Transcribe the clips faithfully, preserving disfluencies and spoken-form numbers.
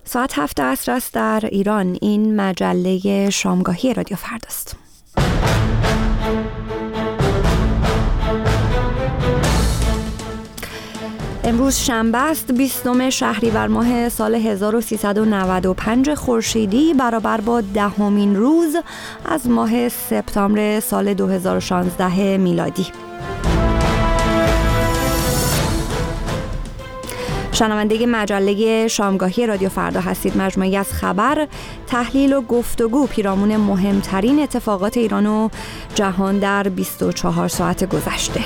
ساعت هفت عصر است در ایران. این مجله شامگاهی رادیو فرداست. امروز شنبه است، بیستم شهریور ماه سال هزار و سیصد و نود و پنج خورشیدی، برابر با دهمین روز از ماه سپتامبر سال دو هزار و شانزده میلادی. شنونده مجله شامگاهی رادیو فردا هستید. مجموعی از خبر، تحلیل و گفتگو پیرامون مهمترین اتفاقات ایران و جهان در بیست و چهار ساعت گذشته.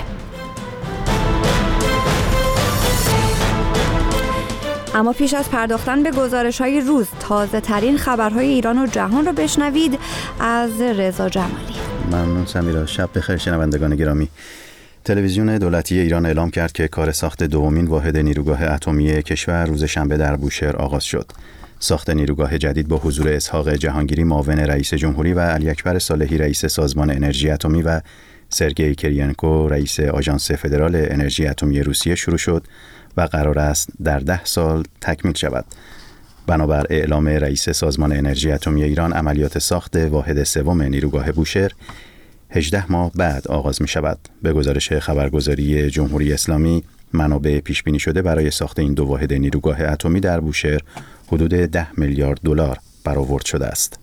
اما پیش از پرداختن به گزارش‌های روز، تازه ترین خبرهای ایران و جهان رو بشنوید از رضا جمالی. ممنون سمیرا. شب بخیر شنوندگان گرامی. تلویزیون دولتی ایران اعلام کرد که کار ساخت دومین واحد نیروگاه اتمی کشور روز شنبه در بوشهر آغاز شد. ساخت نیروگاه جدید با حضور اسحاق جهانگیری معاون رئیس جمهوری و علی اکبر صالحی رئیس سازمان انرژی اتمی و سرگئی کریانکو رئیس آژانس فدرال انرژی اتمی روسیه شروع شد و قرار است در ده سال تکمیل شود. بنابر اعلام رئیس سازمان انرژی اتمی ایران، عملیات ساخت واحد سوم نیروگاه بوشهر هجده ماه بعد آغاز می شود. به گزارش خبرگزاری جمهوری اسلامی، منابع پیش بینی شده برای ساخت این دو واحد نیروگاه اتمی در بوشهر حدود ده میلیارد دلار برآورد شده است.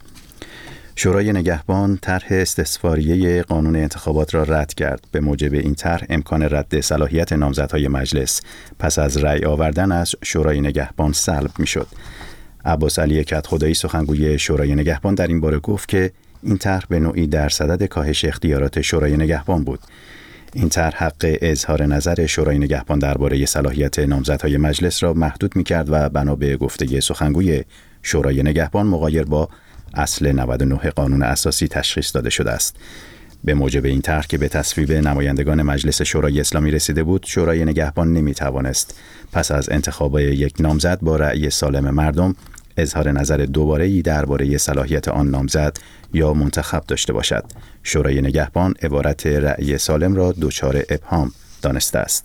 شورای نگهبان طرح استثماریه قانون انتخابات را رد کرد. به موجب این طرح امکان رد صلاحیت نامزدهای مجلس پس از رأی آوردن از شورای نگهبان سلب می‌شد. عباس علی کدخدایی سخنگوی شورای نگهبان در این باره گفت که این طرح به نوعی در صدد کاهش اختیارات شورای نگهبان بود. این طرح حق اظهار نظر شورای نگهبان درباره صلاحیت نامزدهای مجلس را محدود می‌کرد و بنا به گفته سخنگوی شورای نگهبان مغایر با اصل نود و نه قانون اساسی تشخیص داده شده است. به موجب این طرح که به تصویب نمایندگان مجلس شورای اسلامی رسیده بود، شورای نگهبان نمی‌توانست پس از انتخاب یک نامزد با رأی سالم مردم اظهار نظر دوباره‌ای درباره صلاحیت آن نامزد یا منتخب داشته باشد. شورای نگهبان عبارت رأی سالم را دچار ابهام دانسته است.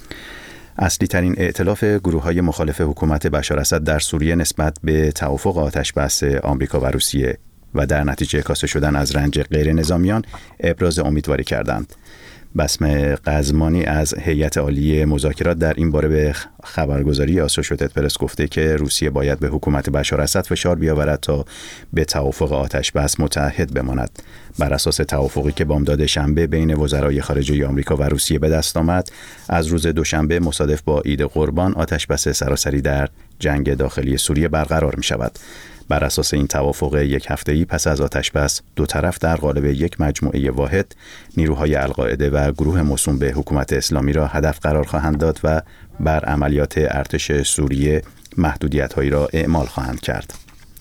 اصلی ترین ائتلاف گروه‌های مخالف حکومت بشار اسد در سوریه نسبت به توافق آتش‌بس آمریکا و روسیه و در نتیجه کاسته شدن از رنج غیر نظامیان ابراز امیدواری کردند. بسم قزمانی از هیئت عالی مذاکرات در این باره به خبرگزاری آسوشیتد پرس گفته که روسیه باید به حکومت بشار اسد فشار بیاورد تا به توافق آتش‌بس متعهد بماند. بر اساس توافقی که بامداد شنبه بین وزرای خارجه آمریکا و روسیه به دست آمد، از روز دوشنبه مصادف با عید قربان آتش‌بس سراسری در جنگ داخلی سوریه برقرار می شود. بر اساس این توافق یک هفته‌ای پس از آتش‌بس، دو طرف در قالب یک مجموعه واحد نیروهای القاعده و گروه موسوم به حکومت اسلامی را هدف قرار خواهند داد و بر عملیات ارتش سوریه محدودیت‌هایی را اعمال خواهند کرد.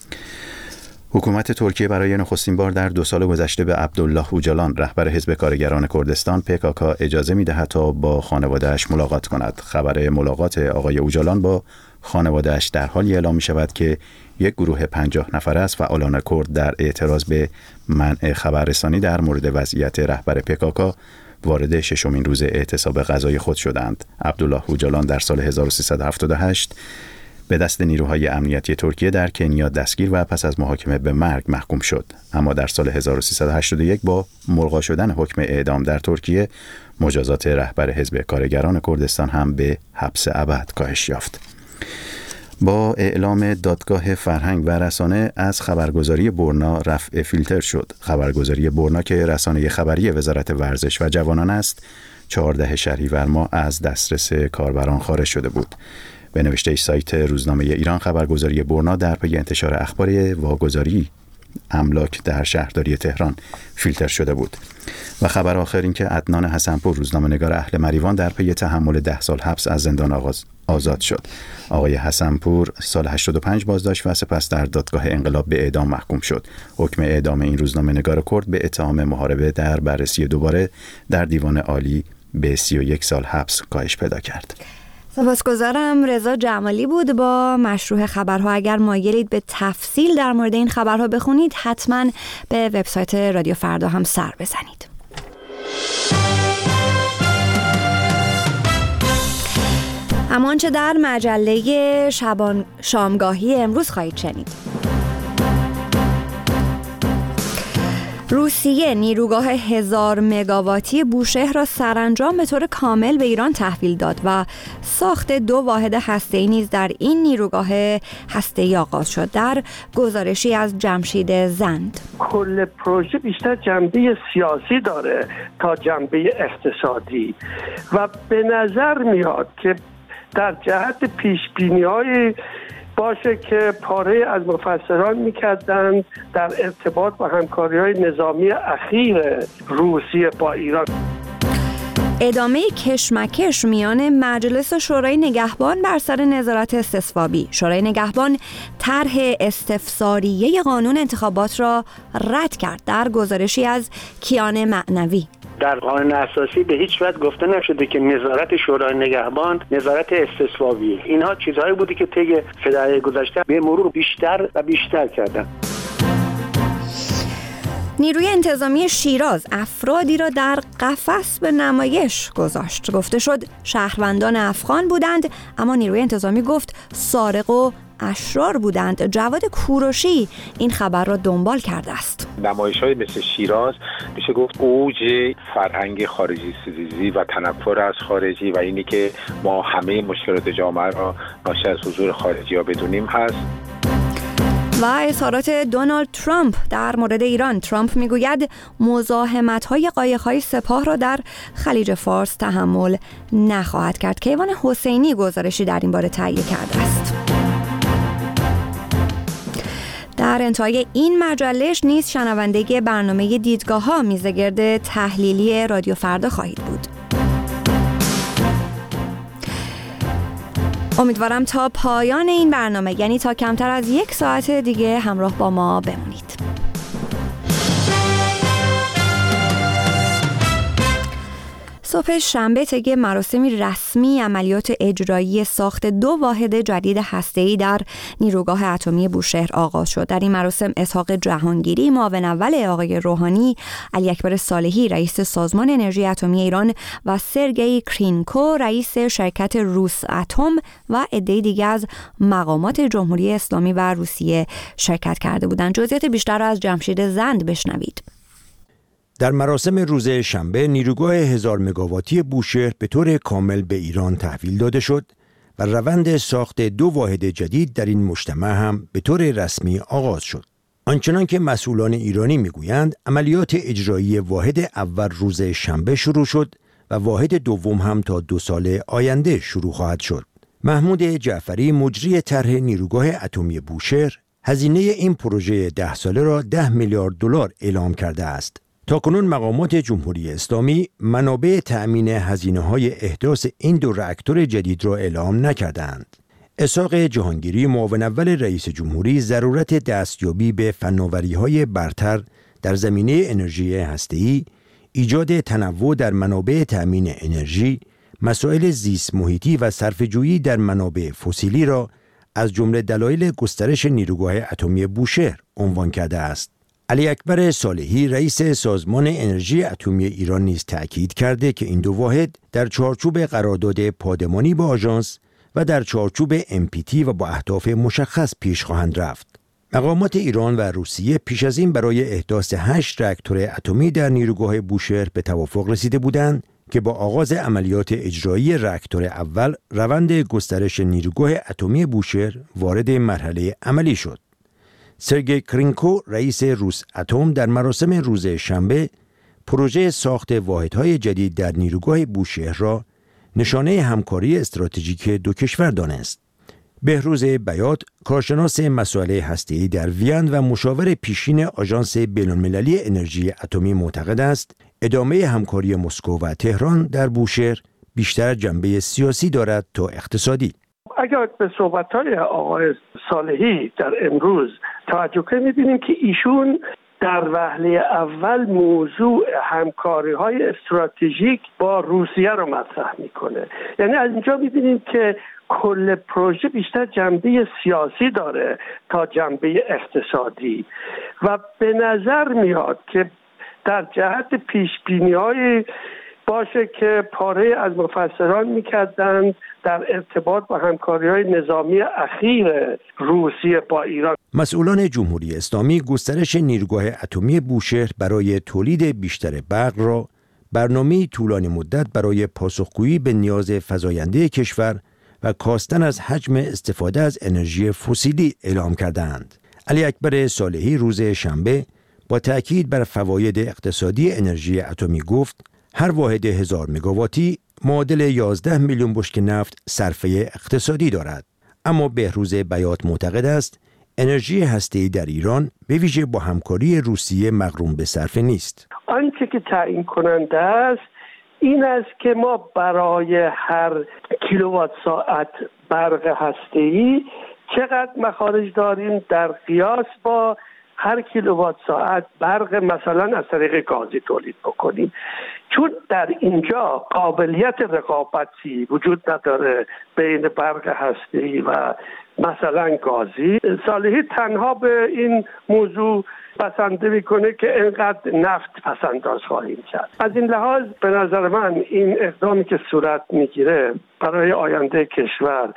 حکومت ترکیه برای نخستین بار در دو سال گذشته به عبدالله اوجالان، رهبر حزب کارگران کردستان پی کی کی، اجازه می‌دهد تا با خانواده‌اش ملاقات کند. خبر ملاقات آقای اوجالان با خانواده‌اش در حالی اعلام می‌شود که یک گروه پنجاه نفره از فعالان کرد در اعتراض به منع خبررسانی در مورد وضعیت رهبر پی کی کی وارد ششمین روز اعتصاب غذایی خود شدند. عبدالله اوجالان در سال هزار و سیصد و هفتاد و هشت به دست نیروهای امنیتی ترکیه در کنیا دستگیر و پس از محاکمه به مرگ محکوم شد. اما در سال هزار و سیصد و هشتاد و یک با ملغا شدن حکم اعدام در ترکیه، مجازات رهبر حزب کارگران کردستان هم به حبس ابد کاهش یافت. با اعلام دادگاه فرهنگ و رسانه از خبرگزاری برنا رفع فیلتر شد. خبرگزاری برنا که رسانه خبری وزارت ورزش و جوانان است، چهاردهم شهریور ماه از دسترس کاربران خارج شده بود. به نوشته سایت روزنامه ایران، خبرگزاری برنا در پی انتشار اخبار واگذاری املاک در شهرداری تهران فیلتر شده بود. و خبر آخر این که عدنان حسنپور، روزنامه‌نگار اهل مریوان، در پی تحمل ده سال حبس از زندان آغاز آزاد شد. آقای حسنپور سال هشتاد و پنج بازداشت و سپس در دادگاه انقلاب به اعدام محکوم شد. حکم اعدام این روزنامه‌نگار کرد به اتهام محاربه در بررسی دوباره در دیوان عالی به سی و یک سال حبس کاهش پیدا کرد. سپاسگزارم. رضا جمالی بود با مشروح خبرها. اگر مایلید به تفصیل در مورد این خبرها بخونید، حتما به وبسایت رادیو فردا هم سر بزنید. همانچه در مجله شبان شامگاهی امروز خواهید شنید. روسیه نیروگاه هزار مگاواتی بوشهر را سرانجام به طور کامل به ایران تحویل داد و ساخت دو واحد هسته‌ای نیز در این نیروگاه هسته‌ای آغاز شد. در گزارشی از جمشید زند، کل پروژه بیشتر جنبه سیاسی داره تا جنبه اقتصادی و به نظر میاد که در جهت پیشبینی‌های باشه که پاره از مفسران می‌کردند در ارتباط با همکاری‌های نظامی اخیر روسیه با ایران. ادامه کشمکش میان مجلس و شورای نگهبان بر سر نظارت استصوابی. شورای نگهبان طرح استفساریه قانون انتخابات را رد کرد. در گزارشی از کیان معنوی، در قانون اساسی به هیچ وجه گفته نشده که نظارت شورای نگهبان نظارت استصوابی. اینها چیزهایی بودی که طی سه دهه گذشته به مرور بیشتر و بیشتر کردن. نیروی انتظامی شیراز افرادی را در قفس به نمایش گذاشت. گفته شد شهروندان افغان بودند، اما نیروی انتظامی گفت سارق و اشرار بودند. جواد کوروشی این خبر را دنبال کرده است. نمایش‌های مثل شیراز میشه گفت اوج فرهنگ خارجی ستیزی و تنفر از خارجی و اینی که ما همه مشکلات جامعه را ناشی از حضور خارجی ها بدونیم هست. و اظهارات دونالد ترامپ در مورد ایران. ترامپ میگوید مزاحمت‌های قایق‌های سپاه را در خلیج فارس تحمل نخواهد کرد. کیوان حسینی گزارشی در این باره تهیه کرده است. در انتهای این مجلس نیز شنوندگی برنامه دیدگاه‌ها میزگرد تحلیلی رادیو فردا خواهید بود. امیدوارم تا پایان این برنامه، یعنی تا کمتر از یک ساعت دیگه، همراه با ما بمونید. صبح شنبه طی مراسمی رسمی عملیات اجرایی ساخت دو واحد جدید هسته‌ای در نیروگاه اتمی بوشهر آغاز شد. در این مراسم اسحاق جهانگیری معاون اول آقای روحانی، علی اکبر صالحی رئیس سازمان انرژی اتمی ایران و سرگئی کرینکو رئیس شرکت روس اتم و عده‌ای دیگر از مقامات جمهوری اسلامی و روسیه شرکت کرده بودند. جزئیات بیشتر را از جمشید زند بشنوید. در مراسم روز شنبه نیروگاه هزار مگاواتی بوشهر به طور کامل به ایران تحویل داده شد و روند ساخت دو واحد جدید در این مجتمع هم به طور رسمی آغاز شد. آنچنان که مسئولان ایرانی میگویند عملیات اجرایی واحد اول روز شنبه شروع شد و واحد دوم هم تا دو سال آینده شروع خواهد شد. محمود جعفری مجری طرح نیروگاه اتمی بوشهر هزینه این پروژه ده ساله را ده میلیارد دلار اعلام کرده است. تاکنون مقامات جمهوری اسلامی منابع تأمین هزینه‌های احداث این دو راکتور جدید را اعلام نکردند. اسحاق جهانگیری معاون اول رئیس جمهوری ضرورت دستیابی به فناوری‌های برتر در زمینه انرژی هسته‌ای، ایجاد تنوع در منابع تأمین انرژی، مسائل زیست محیطی و صرفه‌جویی در منابع فسیلی را از جمله دلایل گسترش نیروگاه اتمی بوشهر عنوان کرده است. علی اکبر صالحی رئیس سازمان انرژی اتمی ایران نیز تأکید کرده که این دو واحد در چارچوب قرارداد پادمانی با آژانس و در چارچوب ام پی تی و با اهداف مشخص پیش خواهند رفت. مقامات ایران و روسیه پیش از این برای احداث هشت راکتور اتمی در نیروگاه بوشهر به توافق رسیده بودند که با آغاز عملیات اجرایی راکتور اول روند گسترش نیروگاه اتمی بوشهر وارد مرحله عملی شد. سرگئی کرینکو رئیس روس اتم در مراسم روز شنبه پروژه ساخت واحدهای جدید در نیروگاه بوشهر را نشانه همکاری استراتژیک دو کشور دانست. بهروز بیات کارشناس مسائل هسته‌ای در وین و مشاور پیشین آژانس بین‌المللی انرژی اتمی معتقد است ادامه همکاری مسکو و تهران در بوشهر بیشتر جنبه سیاسی دارد تا اقتصادی. اگر به صحبت‌های آقای صالحی در امروز توجه کنیم می‌بینیم که ایشون در وهله اول موضوع همکاری‌های استراتژیک با روسیه رو مطرح می‌کنه. یعنی از اینجا می‌بینیم که کل پروژه بیشتر جنبه سیاسی داره تا جنبه اقتصادی و به نظر میاد که در جهت پیشبینی‌های باشه که پاره از مفسران میکردند در ارتباط با همکاری‌های نظامی اخیر روسیه با ایران. مسئولان جمهوری اسلامی گسترش نیروگاه اتمی بوشهر برای تولید بیشتر برق را برنامه طولانی مدت برای پاسخگویی به نیاز فزاینده کشور و کاستن از حجم استفاده از انرژی فسیلی اعلام کردند. علی اکبر صالحی روز شنبه با تأکید بر فواید اقتصادی انرژی اتمی گفت هر واحد هزار مگاواتی معادل یازده میلیون بشکه نفت صرفه اقتصادی دارد. اما بهروز بیات معتقد است انرژی هسته‌ای در ایران به ویژه با همکاری روسیه مغروم به صرفه نیست. آنچه که تعیین کننده است این است که ما برای هر کیلووات ساعت برق هسته‌ای چقدر مخارج داریم در قیاس با هر کیلووات ساعت برق مثلا از طریق گازی تولید بکنیم. چون در اینجا قابلیت رقابتی وجود نداره بین برق هسته‌ای و مثلا گازی، صالحی تنها به این موضوع بسنده میکنه که اینقدر نفت پسنداز خواهیم کرد. از این لحاظ به نظر من این اقدامی که صورت میگیره برای آینده کشور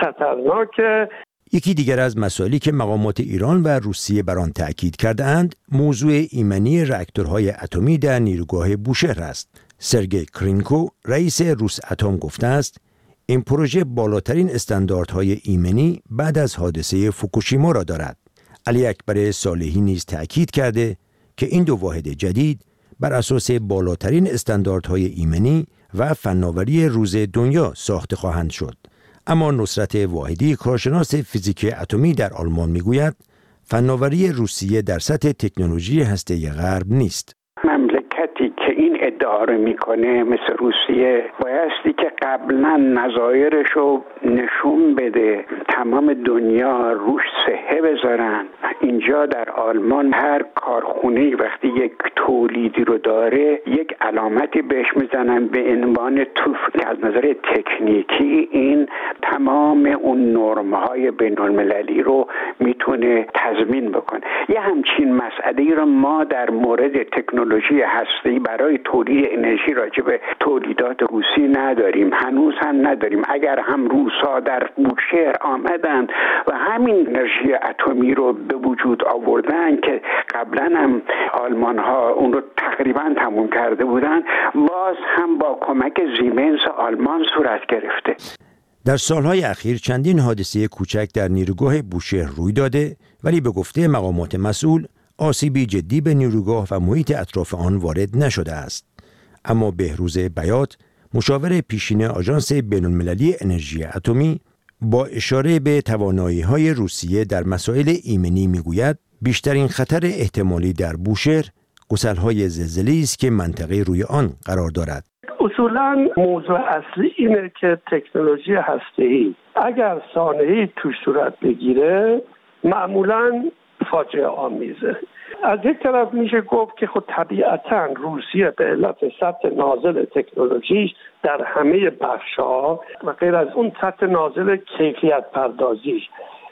خطرناکه. یکی دیگر از مسائلی که مقامات ایران و روسیه بر آن تأکید کرده‌اند موضوع ایمنی راکتورهای اتمی در نیروگاه بوشهر است. سرگئی کرینکو رئیس روس اتم گفته است این پروژه بالاترین استانداردهای ایمنی بعد از حادثه فوکوشیما را دارد. علی اکبر صالحی نیز تأکید کرده که این دو واحد جدید بر اساس بالاترین استانداردهای ایمنی و فناوری روز دنیا ساخته خواهند شد. اما نصرت واحدی کارشناس فیزیک اتمی در آلمان میگوید فناوری روسیه در سطح تکنولوژی هسته‌ای غرب نیست. مملکتی که این ادعا رو میکنه مثل روسیه بایستی که قبلا نظایرش رو نشون بده، تمام دنیا روش صحه بذارن. اینجا در آلمان هر کارخونه وقتی یک تولیدی رو داره یک علامتی بهش میزنن به عنوان توف که از نظر تکنیکی این تمام اون نرم‌های بین‌المللی رو میتونه تضمین بکنه. یه همچین مسئله رو ما در مورد تکنولوژی هسته‌ای برای تولید انرژی راجع به تولیدات روسی نداریم، هنوز هم نداریم. اگر هم روس‌ها در بوشهر آمدن و همین انرژی اتمی رو به وجود آوردن که قبلا هم آلمان‌ها اون رو تقریبا تموم کرده بودن، باز هم با کمک زیمنس آلمان صورت گرفته. در سالهای اخیر چندین حادثه کوچک در نیروگاه بوشهر روی داده، ولی به گفته مقامات مسئول آسیبی جدی به نیروگاه و محیط اطراف آن وارد نشده است. اما بهروز بیات، مشاور پیشین آژانس بین‌المللی انرژی اتمی، با اشاره به توانایی‌های روسیه در مسائل ایمنی میگوید بیشترین خطر احتمالی در بوشهر گسل‌های زلزله‌ای است که منطقه روی آن قرار دارد. اصولاً موضوع اصلی اینه که تکنولوژی هسته‌ای اگر سانحه‌ای توش صورت بگیره معمولاً فاجعه آمیزه. از یک طرف میشه گفت که خود طبیعتاً روسیه به علت سطح نازل تکنولوژیش در همه بخش‌ها و غیر از اون سطح نازل کیفیت پردازیش،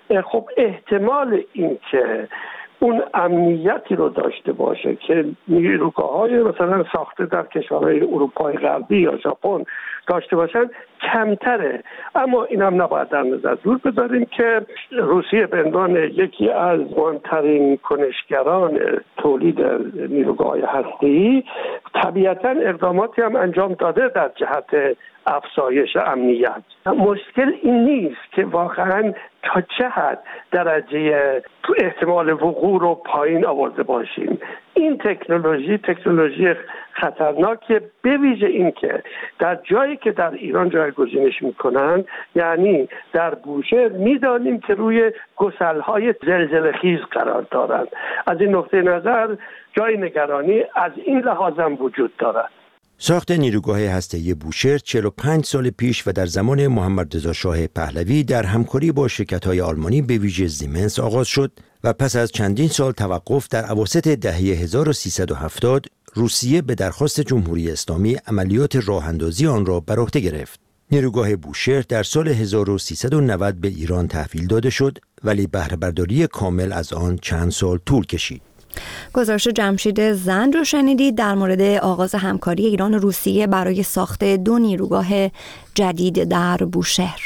خب احتمال این که اون امنیتی رو داشته باشه که نیروگاه‌های مثلا ساخته در کشورهای اروپای غربی یا ژاپن داشته باشن کمتره. اما این هم نباید در نظر دور بذاریم که روسیه به عنوان یکی از مهمترین کنشگران تولید نیروگاه‌های هسته‌ای طبیعتاً اقداماتی هم انجام داده در جهت افزایش امنیت. مشکل این نیست که واقعاً تا چه حد درجه احتمال وقوع رو پایین آورده باشیم. این تکنولوژی تکنولوژی خطرناکه، به ویژه این که در جایی که در ایران جایگزینش میکنن، یعنی در بوشهر، میدانیم که روی گسل‌های زلزله‌خیز قرار دارند. از این نقطه نظر جای نگرانی از این لحاظ هم وجود دارد. ساخت نیروگاه هسته‌ای بوشهر چهل و پنج سال پیش و در زمان محمد رضا شاه پهلوی در همکاری با شرکت‌های آلمانی به ویژه زیمنس آغاز شد و پس از چندین سال توقف در اواسط دهه هزار و سیصد و هفتاد روسیه به درخواست جمهوری اسلامی عملیات راه‌اندازی آن را بر عهده گرفت. نیروگاه بوشهر در سال هزار و سیصد و نود به ایران تحویل داده شد، ولی بهره برداری کامل از آن چند سال طول کشید. گزارش جمشید زند رو شنیدید در مورد آغاز همکاری ایران و روسیه برای ساخت دو نیروگاه جدید در بوشهر.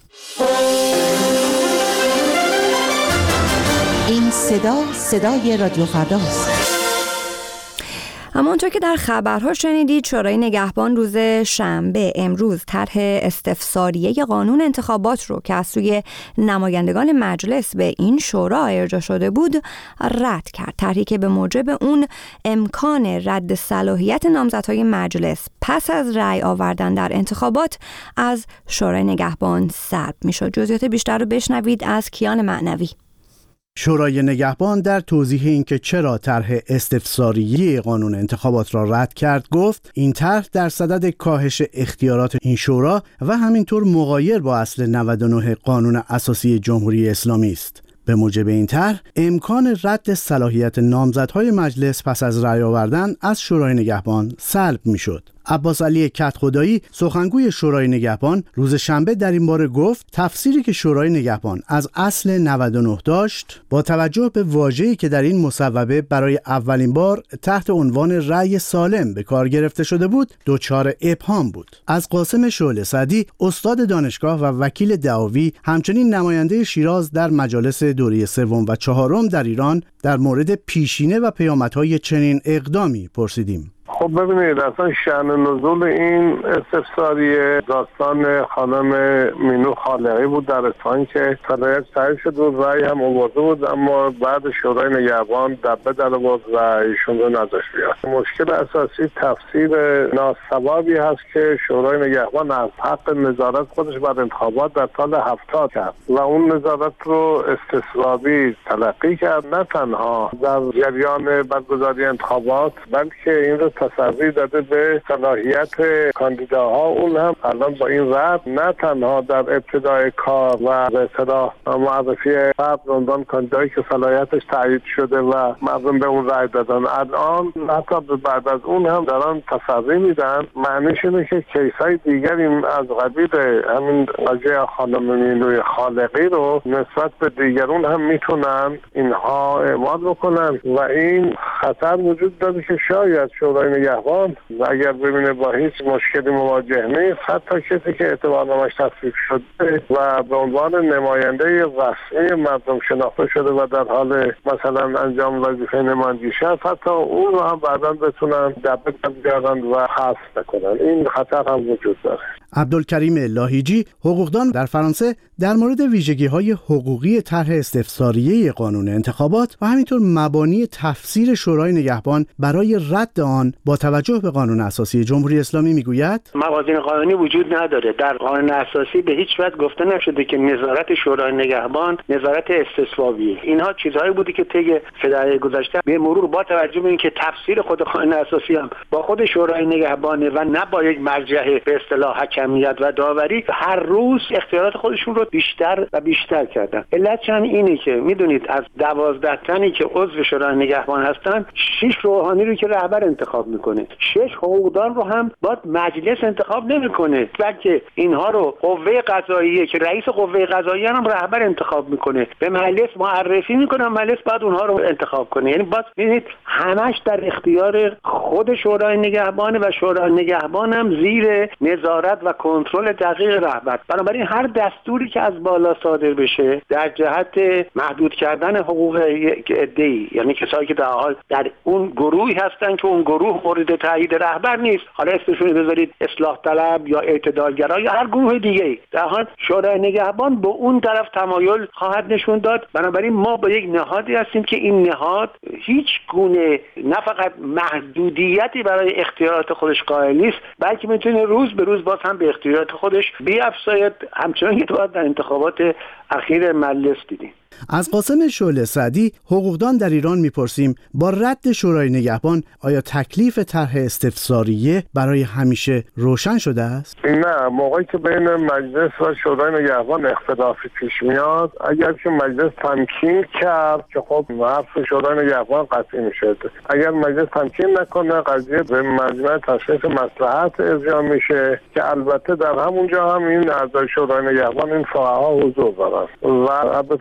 این صدا صدای رادیو فرداست. همانطور که در خبرها شنیدید، شورای نگهبان روز شنبه امروز طرح استفساریه قانون انتخابات رو که از سوی نمایندگان مجلس به این شورا ارجاع شده بود رد کرد. طرحی که به موجب اون امکان رد صلاحیت نامزدهای مجلس پس از رأی آوردن در انتخابات از شورای نگهبان سلب میشد. جزئیات بیشتر رو بشنوید از کیان معنوی. شورای نگهبان در توضیح اینکه چرا طرح استفساریه قانون انتخابات را رد کرد گفت این طرح در صدد کاهش اختیارات این شورا و همینطور مغایر با اصل نود و نه قانون اساسی جمهوری اسلامی است. به موجب این طرح امکان رد صلاحیت نامزدهای مجلس پس از رأی آوردن از شورای نگهبان سلب میشد. عباس علی کدخدایی سخنگوی شورای نگهبان روز شنبه در این باره گفت تفسیری که شورای نگهبان از اصل نود و نه داشت با توجه به واژه‌ای که در این مصوبه برای اولین بار تحت عنوان رأی سالم به کار گرفته شده بود دچار ابهام بود. از قاسم شعله سعدی استاد دانشگاه و وکیل دعاوی همچنین نماینده شیراز در مجالس دوره سوم و چهارم در ایران در مورد پیشینه و پیامدهای چنین اقدامی پرسیدیم. خب ببینید، اصلا شأن نزول این استفساریه داستان خانم مینو خالقی بود در اصفهان که صلاحیت صحیح شد و رأی هم آورده بود، اما بعد شورای نگهبان دبه در آورد و ایشون رو نذاشت بیاد. مشکل اساسی تفسیر ناسوابی هست که شورای نگهبان از حق نظارت خودش بر انتخابات در سال هفتاد کرد و اون نظارت رو استصوابی تلقی کرد، نه تنها در جریان برگزاری انتخابات بلکه این رو تصویر داده به صلاحیت کاندیداها. اون هم الان با این رد نه تنها در ابتدای کار و به اصطلاح معرفی فرد عنوان کاندیدایی که صلاحیتش تایید شده و مردم به اون رای دادن، الان حتی بعد از اون هم دارن تصویر میدن. معنیش اینه که کیسای دیگری از قبیل همین قضیه خانم مینوی خالقی رو نسبت به دیگرون هم میتونن اینها اعمال بکنن و این خطر وجود داره که شاید شورای نگهبان و اگر ببینه با هیچ مشکلی مواجه نیست، حتی کسی که اعتبارنامه‌اش تصویب شده و به عنوان نماینده رسمی مردم شناخته شده و در حال مثلا انجام وظیفه نمایندگی شد، حتی اون رو هم بعداً بتونن دبه بیارن و حذف بکنن. این خطر هم وجود داره. عبدالکریم لاهیجی حقوقدان در فرانسه در مورد ویژگی‌های حقوقی طرح استفساریه قانون انتخابات و همینطور مبانی تفسیر شورای نگهبان برای رد آن با توجه به قانون اساسی جمهوری اسلامی میگوید موازین قانونی وجود نداره. در قانون اساسی به هیچ وجه گفته نشده که نظارت شورای نگهبان نظارت استصوابیه. اینها چیزهایی بودی که طی سه دهه گذشته به مرور با توجه به اینکه تفسیر خود قانون اساسی هم با خود شورای نگهبانه و نه با یک مرجع به اصطلاح حکمیت و داوری، هر روز اختیارات خودشون رو بیشتر و بیشتر کردن. علتش هم اینه که میدونید از دوازده تنی که عضو شورای نگهبان هستن، شش روحانی رو که رهبر انتخاب میکنه، شش حقوقدان رو هم باید مجلس انتخاب نمیکنه، بلکه اینها رو قوه قضاییه که رئیس قوه قضاییه هم رهبر انتخاب میکنه، به مجلس معرفی میکنه، مجلس بعد اونها رو انتخاب کنه. یعنی باید ببینید همش در اختیار خود شورای نگهبان و شورای نگهبان هم زیر نظارت و کنترل دقیق رهبر. بنابراین هر دستوری که از بالا صادر بشه در جهت محدود کردن حقوق یک عده‌ای، یعنی کسایی که در حال در اون گروهی هستن که اون گروه مورد تایید رهبر نیست، حالا اسمشون بذارید اصلاح طلب یا اعتدالگرا یا هر گروه دیگه‌ای، در حال شورای نگهبان به اون طرف تمایل خواهد نشون داد. بنابراین ما با یک نهادی هستیم که این نهاد هیچ گونه نه فقط محدودیتی برای اختیارات خودش قائل نیست، بلکه میتونه روز به روز باز هم به اختیارات خودش بیافزاید، همچنان که در انتخابات اخیر مجلس دیدیم. از قاسم شعله سعدی حقوقدان در ایران میپرسیم با رد شورای نگهبان آیا تکلیف طرح استفساریه برای همیشه روشن شده است؟ نه، موقعی که بین مجلس و شورای نگهبان اختلافی پیش میاد، اگر که مجلس تمکین کرد که خب حرف شورای نگهبان قطعی میشد، اگر مجلس تمکین نکنه قضیه به مجمع تشخیص مصلحت ارجاع میشه که البته در همونجا هم این اعضای شورای نگهبان این فقها حضور دارن و البته کسانی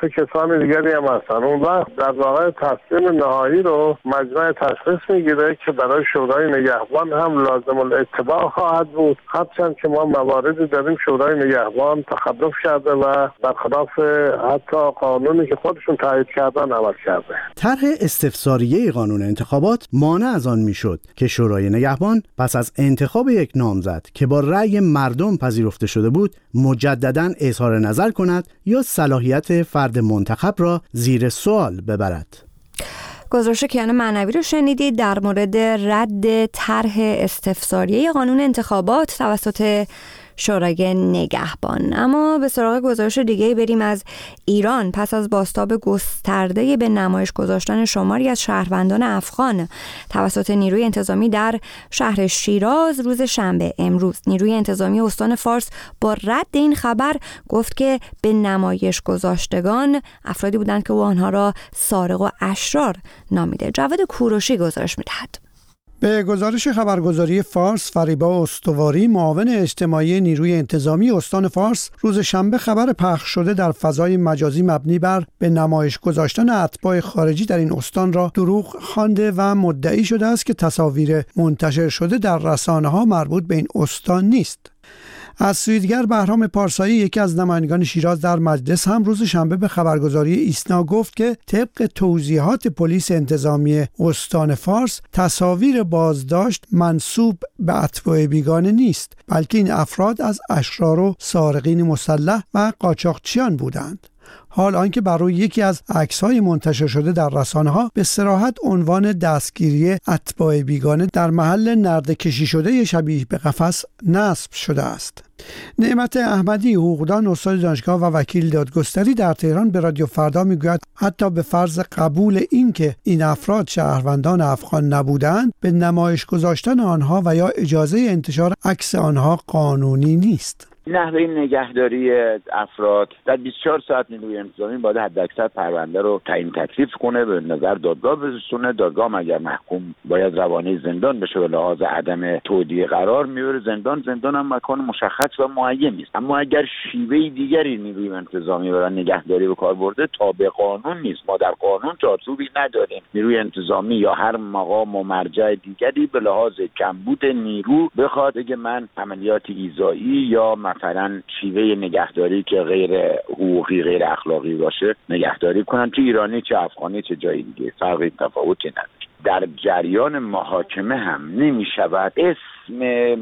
کسان دیگری هم هستن. اون وقت در واقع تصمیم نهایی رو مجمع تشخیص میگیره که برای شورای نگهبان هم لازم الاتباع خواهد بود، هرچند که ما مواردی داریم شورای نگهبان تخلف کرده و برخلاف حتی قانونی که خودشون تایید کردن عمل کرده. طرح استفساریه قانون انتخابات مانع از آن میشد که شورای نگهبان پس از انتخاب یک نامزد که با رأی مردم پذیرفته شده بود مجدداً اظهار نظر کند یا صلاحیت فرد منتخب را زیر سوال ببرد. گزارش کیان معنوی رو شنیدید در مورد رد طرح استفساریه قانون انتخابات توسط شورای نگهبان. اما به سراغ گزارش دیگه بریم از ایران. پس از بازتاب گسترده به نمایش گذاشتن شماری از شهروندان افغان توسط نیروی انتظامی در شهر شیراز روز شنبه امروز، نیروی انتظامی استان فارس با رد این خبر گفت که به نمایش گذاشتگان افرادی بودند که او آنها را سارق و اشرار نامیده. جواد کوروشی گزارش می‌دهد. به گزارش خبرگزاری فارس، فریبا استواری، معاون اجتماعی نیروی انتظامی استان فارس، روز شنبه خبر پخش شده در فضای مجازی مبنی بر به نمایش گذاشتن اتباع خارجی در این استان را دروغ خوانده و مدعی شده است که تصاویر منتشر شده در رسانه‌ها مربوط به این استان نیست. از سوی دیگر بهرام پارسایی، یکی از نمایندگان شیراز در مجلس، هم روز شنبه به خبرگزاری ایسنا گفت که طبق توضیحات پلیس انتظامی استان فارس تصاویر بازداشت منسوب به اتباع بیگانه نیست، بلکه این افراد از اشرار و سارقین مسلح و قاچاقچیان بودند. حال آنکه بر روی یکی از عکس‌های منتشر شده در رسانه‌ها به صراحت عنوان دستگیری اتباع بیگانه در محل نرده‌کشی شده شبیه به قفس نصب شده است. نعمت احمدی، حقوقدان، استاد دانشگاه و وکیل دادگستری در تهران، به رادیو فردا میگوید حتی به فرض قبول این که این افراد شهروندان افغان نبودند، به نمایش گذاشتن آنها و یا اجازه انتشار عکس آنها قانونی نیست. نحوه نگهداری افراد در بیست و چهار ساعت نیروی انتظامی باید حداکثر پرونده رو تعیین تکلیف کنه، به نظر دادگاه برسونه. دادگاه اگر محکوم باید روانه زندان بشه به لحاظ عدم تودیع قرار میبره زندان. زندان هم مکان مشخص و معین نیست. اما اگر شیوه دیگری نیروی انتظامی برای نگهداری به کار برده تابع قانون نیست. ما در قانون چارچوبی نداریم نیروی انتظامی یا هر مقام و مرجع دیگری به لحاظ کمبود نیرو بخواد بگه من عملیات ایذایی یا مثلا شیوه نگهداری که غیر حقوقی، غیر اخلاقی باشه نگهداری کنن، چه ایرانی چه افغانی چه جای دیگه، فرقی تفاوتی نداره. در جریان محاکمه هم نمی شود اسم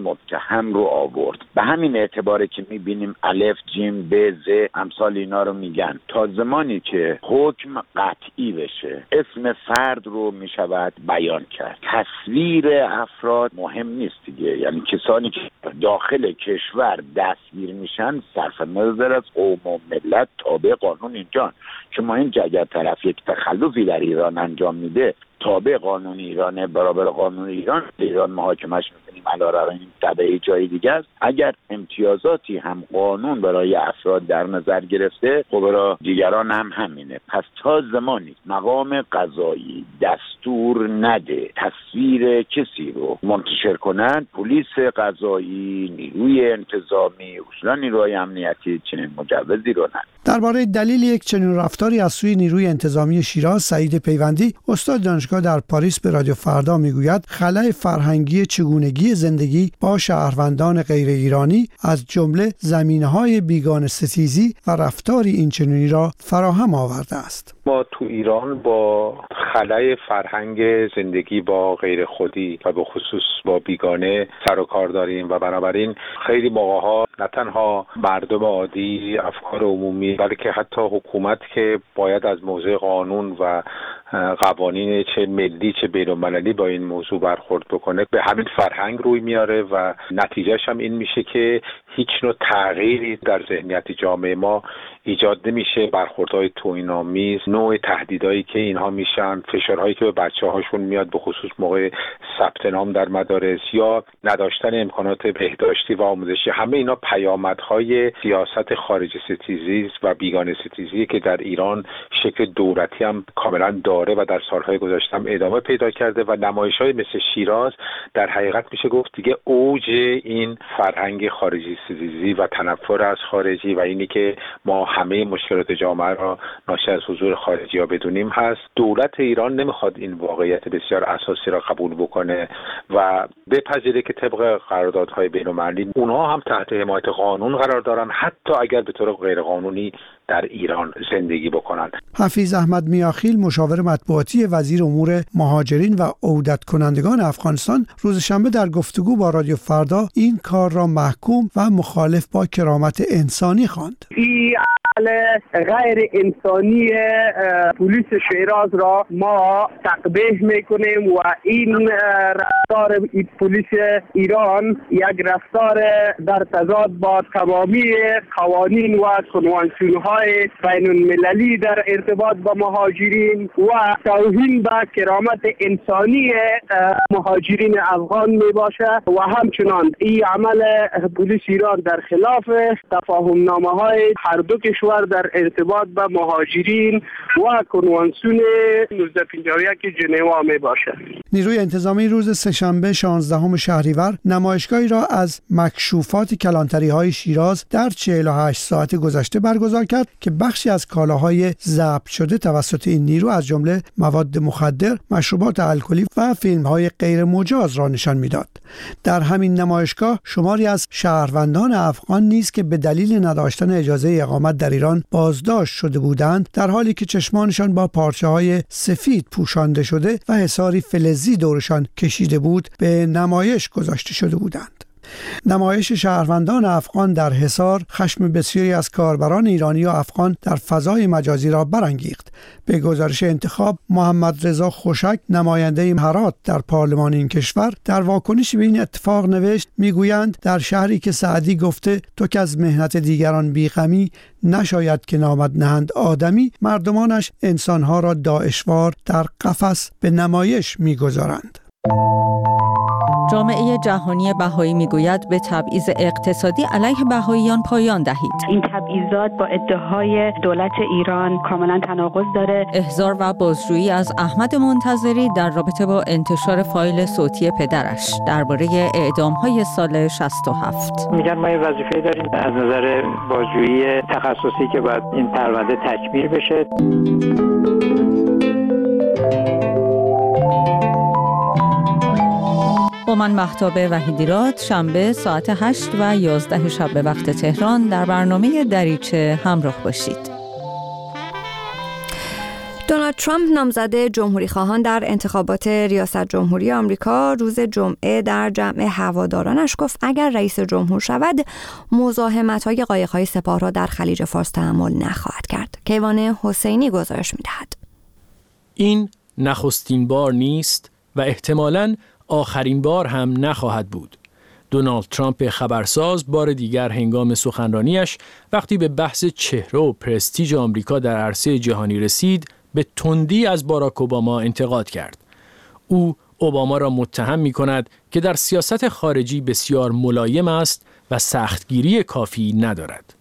متهم رو آورد. به همین اعتباره که می بینیم الف، جیم، ب، ز امثال اینا رو میگن. تا زمانی که حکم قطعی بشه اسم فرد رو می شود بیان کرد. تصویر افراد مهم نیست دیگه، یعنی کسانی که داخل کشور دستگیر میشن صرف نظر از قوم و ملت تابع قانون اینجان. شما این اگر طرف یک تخلفی در ایران انجام میده تابع قانون ایرانه، برابر قانون ایران، ایران محاکمش میکنیم علاوه این تبعی جای دیگه است. اگر امتیازاتی هم قانون برای افراد در نظر گرفته، خب برای دیگران هم همینه. پس تا زمانی مقام قضایی دستور نده تصویر کسی رو منتشر کنند، پلیس قضایی، نیروی انتظامی، اصولا نیروی امنیتی چنین مجوزی رو نداره. درباره دلیل یک چنین رفتاری از سوی نیروی انتظامی شیراز، سعید پیوندی، استاد دانشگاه در پاریس، به رادیو فردا میگوید خلأ فرهنگی چگونگی زندگی با شهروندان غیر ایرانی از جمله زمینه‌های بیگانه ستیزی و رفتاری اینچنینی را فراهم آورده است. ما تو ایران با خلأ فرهنگ زندگی با غیر خودی و به خصوص با بیگانه سر و کار داریم و بنابراین خیلی موقع‌ها نه تنها مردم عادی، افکار عمومی، بلکه حتی حکومت که باید از موضع قانون و قوانین چه ملی چه بین‌المللی با این موضوع برخورد بکنه به همین فرهنگ روی میاره و نتیجهش هم این میشه که هیچ نوع تغییری در ذهنیت جامعه ما ایجاد نمیشه. برخوردهای توهین‌آمیز، نوع تهدیدایی که اینها میشن، فشارهایی که به بچه‌هاشون میاد به خصوص موقع ثبت نام در مدارس یا نداشتن امکانات بهداشتی و آموزشی، همه اینا پیامدهای سیاست خارج ستیزی و بیگانه ستیزی که در ایران شکل دولتی هم کاملا داره و در سالهای گذشته هم ادامه پیدا کرده و نمایش‌های مثل شیراز در حقیقت میشه گفت دیگه اوج این فرهنگ خارجی ستیزی و تنفر از خارجی و اینی که ما همه مشکلات جامعه را ناشی از حضور خارجی ها بدونیم هست. دولت ایران نمیخواد این واقعیت بسیار اساسی را قبول بکنه و بپذیره که طبق قراردادهای بین‌المللی اونها هم تحت حمایت قانون قرار دارن، حتی اگر به طور غیرقانونی در ایران زندگی بکنند. حفیظ احمد میاخیل، مشاور مطبوعاتی وزیر امور مهاجرین و عودت کنندگان افغانستان، روز شنبه در گفتگو با رادیو فردا این کار را محکوم و مخالف با کرامت انسانی خواند. این غیر انسانی پلیس شیراز را ما تقبیح میکنیم و این رفتار پلیس ایران یک رفتار در تضاد با تمامی قوانین و کنوانسیون های بین المللی در ارتباط با مهاجرین و توهین به کرامت انسانی مهاجرین افغان می باشد و همچنان این عمل پلیس ایران در خلاف تفاهم نامه های هر دو کشور در ارتباط با مهاجرین و کنوانسیون نوزده صد و پنجاه و یک ژنوا می باشد. نیروی انتظامی روز سه‌شنبه شانزدهم شهریور نمایشگاهی را از مکشوفات کلانتری های شیراز در چهل و هشت ساعت گذشته برگزار کرد که بخشی از کالاهای ضبط شده توسط این نیرو از جمله مواد مخدر، مشروبات الکلی و فیلم‌های غیر مجاز را نشان می‌داد. در همین نمایشگاه شماری از شهروندان افغان نیز که به دلیل نداشتن اجازه اقامت در ایران بازداشت شده بودند، در حالی که چشمانشان با پارچه‌های سفید پوشانده شده و حصاری فلزی دورشان کشیده بود، به نمایش گذاشته شده بودند. نمایش شهروندان افغان در حصار خشم بسیاری از کاربران ایرانی و افغان در فضای مجازی را برانگیخت. به گزارش انتخاب، محمد رضا خوشک، نماینده هرات در پارلمان این کشور، در واکنش به این اتفاق نوشت: میگویند در شهری که سعدی گفته تو که از مهنت دیگران بیغمی نشاید که نامد نهند آدمی، مردمانش انسانها را داعشوار در قفس به نمایش میگذارند. جامعه جهانی بهایی میگوید به تبعیض اقتصادی علیه بهاییان پایان دهید. این تبعیضات با ادعاهای دولت ایران کاملا تناقض داره. احضار و بازجویی از احمد منتظری در رابطه با انتشار فایل صوتی پدرش درباره اعدام‌های سال شصت و هفت. میگن ما یه وظیفه داریم از نظر بازجویی تخصصی که باید این پرونده تکمیل بشه. با من مهتاب وحیدیراد، شنبه ساعت هشت و یازده شب به وقت تهران در برنامه دریچه همراه باشید. دونالد ترامپ، نامزد جمهوری خواهان در انتخابات ریاست جمهوری آمریکا، روز جمعه در جمع هوادارانش گفت اگر رئیس جمهور شود مزاحمت‌های قایق‌های سپاه را در خلیج فارس تحمل نخواهد کرد. کیوان حسینی گزارش می‌دهد. این نخستین بار نیست و احتمالاً آخرین بار هم نخواهد بود. دونالد ترامپ خبرساز بار دیگر هنگام سخنرانیش وقتی به بحث چهره و پرستیژ آمریکا در عرصه جهانی رسید، به تندی از باراک اوباما انتقاد کرد. او اوباما را متهم می کند که در سیاست خارجی بسیار ملایم است و سختگیری کافی ندارد.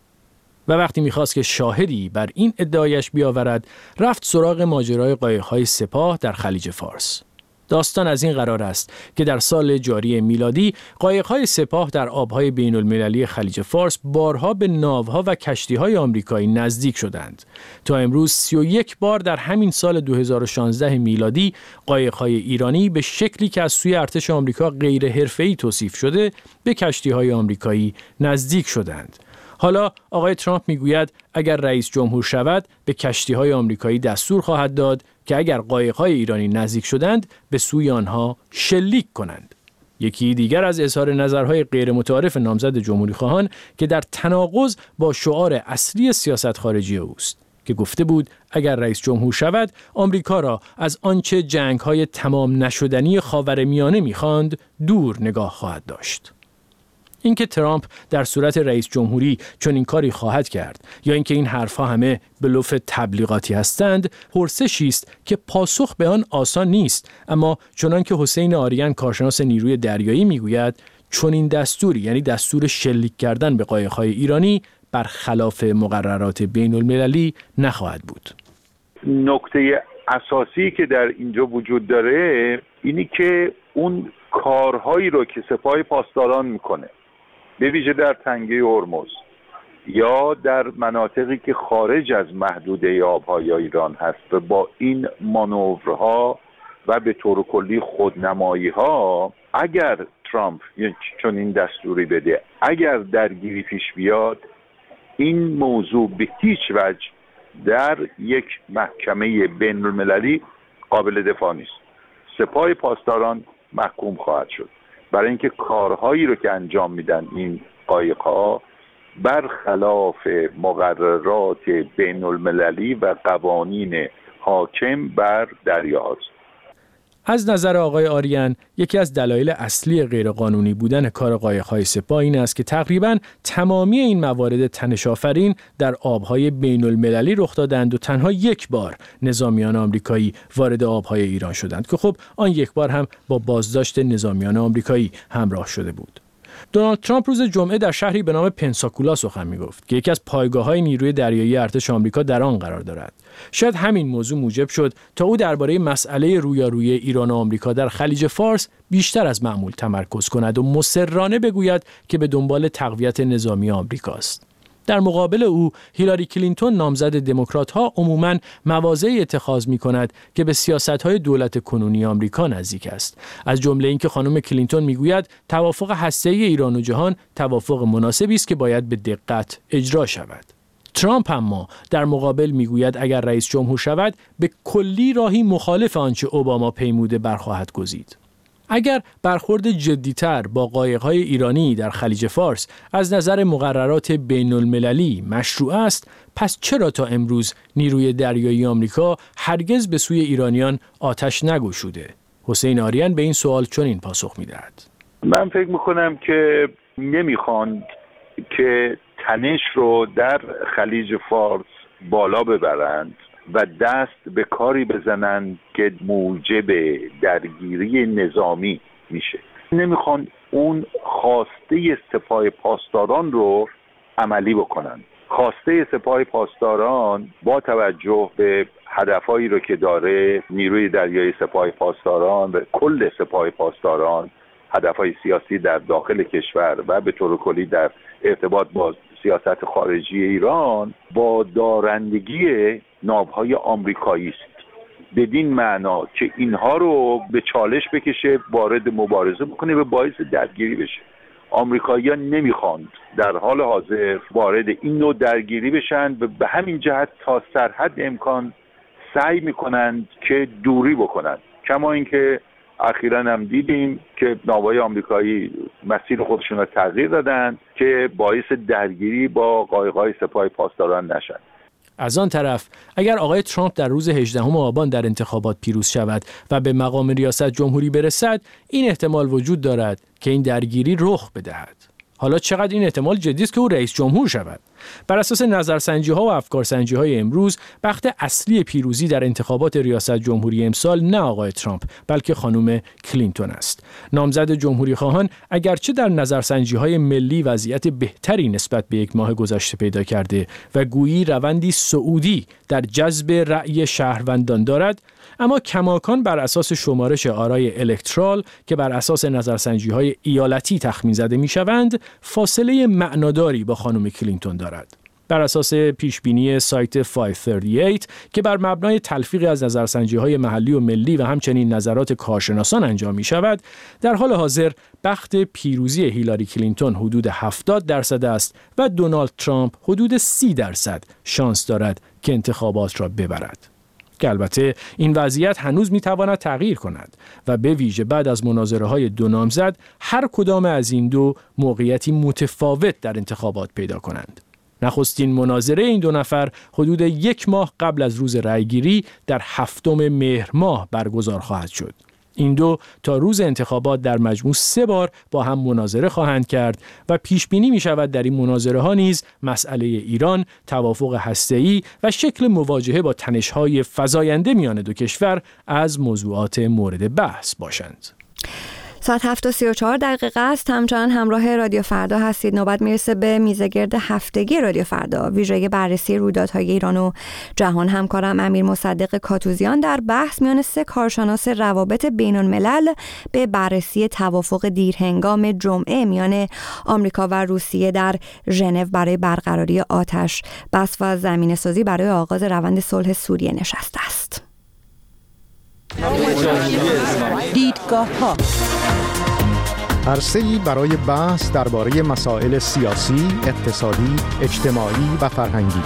و وقتی می‌خواست که شاهدی بر این ادعایش بیاورد، رفت سراغ ماجرای قایق‌های سپاه در خلیج فارس. داستان از این قرار است که در سال جاری میلادی قایق‌های سپاه در آب‌های بین‌المللی خلیج فارس بارها به ناوها و کشتی‌های آمریکایی نزدیک شدند. تا امروز سی و یک بار در همین سال دو هزار و شانزده میلادی قایق‌های ایرانی به شکلی که از سوی ارتش آمریکا غیر حرفه‌ای توصیف شده به کشتی‌های آمریکایی نزدیک شدند. حالا آقای ترامپ میگوید اگر رئیس جمهور شود به کشتی‌های آمریکایی دستور خواهد داد که اگر قایق‌های ایرانی نزدیک شدند به سوی آنها شلیک کنند. یکی دیگر از اظهار نظرهای غیر متعارف نامزد جمهوری خواهان که در تناقض با شعار اصلی سیاست خارجی اوست که گفته بود اگر رئیس جمهور شود آمریکا را از آنچه جنگ‌های تمام نشدنی خاورمیانه می‌خواند دور نگاه خواهد داشت. اینکه ترامپ در صورت رئیس جمهوری چون این کاری خواهد کرد یا اینکه این حرفها همه بلوف تبلیغاتی هستند، پرسشی است که پاسخ به آن آسان نیست، اما چنان که حسین آریان کارشناس نیروی دریایی میگوید چون این دستوری، یعنی دستور شلیک کردن به قایق‌های ایرانی، برخلاف مقررات بین المللی نخواهد بود. نکته اساسی که در اینجا وجود داره اینی که اون کارهایی رو که سپاه پاسداران میکنه به ویژه در تنگه هرمز یا در مناطقی که خارج از محدوده آبهای ایران هست و با این مانورها و به طور کلی خودنمایی ها اگر ترامپ چون این دستوری بده، اگر درگیری پیش بیاد، این موضوع به هیچ وجه در یک محکمه بین المللی قابل دفاع نیست. سپاه پاسداران محکوم خواهد شد برای اینکه کارهایی رو که انجام میدن این قایق‌ها برخلاف مقررات بین المللی و قوانین حاکم بر دریاست. از نظر آقای آریان، یکی از دلایل اصلی غیرقانونی بودن کار قایق‌های سپاه این است که تقریباً تمامی این موارد تنش‌آفرین در آب‌های بین‌المللی رخ دادند و تنها یک بار نظامیان آمریکایی وارد آب‌های ایران شدند که خب آن یک بار هم با بازداشت نظامیان آمریکایی همراه شده بود. دونالد ترامپ روز جمعه در شهری به نام پنساکولا سخن می‌گفت که یکی از پایگاه‌های نیروی دریایی ارتش آمریکا در آن قرار دارد. شاید همین موضوع موجب شد تا او درباره مسئله رویارویی ایران و آمریکا در خلیج فارس بیشتر از معمول تمرکز کند و مصرانه بگوید که به دنبال تقویت نظامی آمریکاست. در مقابل او هیلاری کلینتون نامزد دموکرات‌ها عموماً مواضعی اتخاذ می‌کند که به سیاست‌های دولت کنونی آمریکا نزدیک است. از جمله اینکه خانم کلینتون می‌گوید توافق هسته‌ای ایران و جهان توافق مناسبی است که باید به دقت اجرا شود. ترامپ اما در مقابل می‌گوید اگر رئیس جمهور شود به کلی راهی مخالف آنچه اوباما پیموده برخواهد گزید. اگر برخورد جدی‌تر با قایق‌های ایرانی در خلیج فارس از نظر مقررات بین‌المللی مشروع است، پس چرا تا امروز نیروی دریایی آمریکا هرگز به سوی ایرانیان آتش نگشوده؟ حسین آریان به این سوال چنین پاسخ می‌دهد. من فکر می‌کنم که نمی‌خوان که تنش رو در خلیج فارس بالا ببرند و دست به کاری بزنن که موجب درگیری نظامی میشه. نمیخوان اون خواسته سپاه پاسداران رو عملی بکنن. خواسته سپاه پاسداران با توجه به هدفهایی رو که داره نیروی دریایی سپاه پاسداران و کل سپاه پاسداران، هدفهای سیاسی در داخل کشور و به طور کلی در ارتباط با سیاست خارجی ایران، با دارندگی ناوهای آمریکایی است. بدین معنا که اینها رو به چالش بکشه، وارد مبارزه بکنه و باعث درگیری بشه. آمریکایی‌ها نمیخواند در حال حاضر وارد این نوع درگیری بشن و به همین جهت تا سرحد امکان سعی میکنند که دوری بکنند. کما اینکه اخیراً هم دیدیم که ناوهای آمریکایی مسیر خودشون رو تغییر دادن که باعث درگیری با قایق‌های سپاه پاسداران نشن. از آن طرف اگر آقای ترامپ در روز هجدهم آبان در انتخابات پیروز شود و به مقام ریاست جمهوری برسد، این احتمال وجود دارد که این درگیری رخ بدهد. حالا چقدر این احتمال جدی است که او رئیس جمهور شود؟ بر اساس نظرسنجی‌ها و افکارسنجی‌های امروز، بخت اصلی پیروزی در انتخابات ریاست جمهوری امسال نه آقای ترامپ بلکه خانم کلینتون است. نامزد جمهوری‌خواهان اگرچه در نظرسنجی‌های ملی وضعیت بهتری نسبت به یک ماه گذشته پیدا کرده و گویی روندی صعودی در جذب رأی شهروندان دارد، اما کماکان بر اساس شمارش آرای الکترال که بر اساس نظرسنجی‌های ایالتی تخمین زده می‌شوند، فاصله معناداری با خانم کلینتون دارد. بر اساس پیشبینی سایت پانصد و سی و هشت که بر مبنای تلفیقی از نظرسنجی‌های محلی و ملی و همچنین نظرات کارشناسان انجام می‌شود، در حال حاضر بخت پیروزی هیلاری کلینتون حدود هفتاد درصد است و دونالد ترامپ حدود سی درصد شانس دارد که انتخابات را ببرد. که البته این وضعیت هنوز میتواند تغییر کند و به ویژه بعد از مناظره‌های دو نامزد هر کدام از این دو موقعیتی متفاوت در انتخابات پیدا کنند. نخستین مناظره این دو نفر حدود یک ماه قبل از روز رأیگیری در هفتم مهر ماه برگزار خواهد شد. این دو تا روز انتخابات در مجموع سه بار با هم مناظره خواهند کرد و پیش بینی می شود در این مناظره ها نیز مسئله ایران، توافق هسته‌ای و شکل مواجهه با تنش‌های فزاینده میان دو کشور از موضوعات مورد بحث باشند. ساعت هفت و سی و چهار دقیقه است. همچنان همراه رادیو فردا هستید. نوبت میرسه به میزگرد هفتگی رادیو فردا، ویژه بررسی رویدادهای ایران و جهان. همکارم امیر مصدق کاتوزیان در بحث میان سه کارشناس روابط بین الملل به بررسی توافق دیرهنگام جمعه میان آمریکا و روسیه در ژنو برای برقراری آتش بس و زمینه‌سازی برای آغاز روند صلح سوریه نشسته است. دیدگاه‌ها عرصه‌ای برای بحث درباره مسائل سیاسی، اقتصادی، اجتماعی و فرهنگی.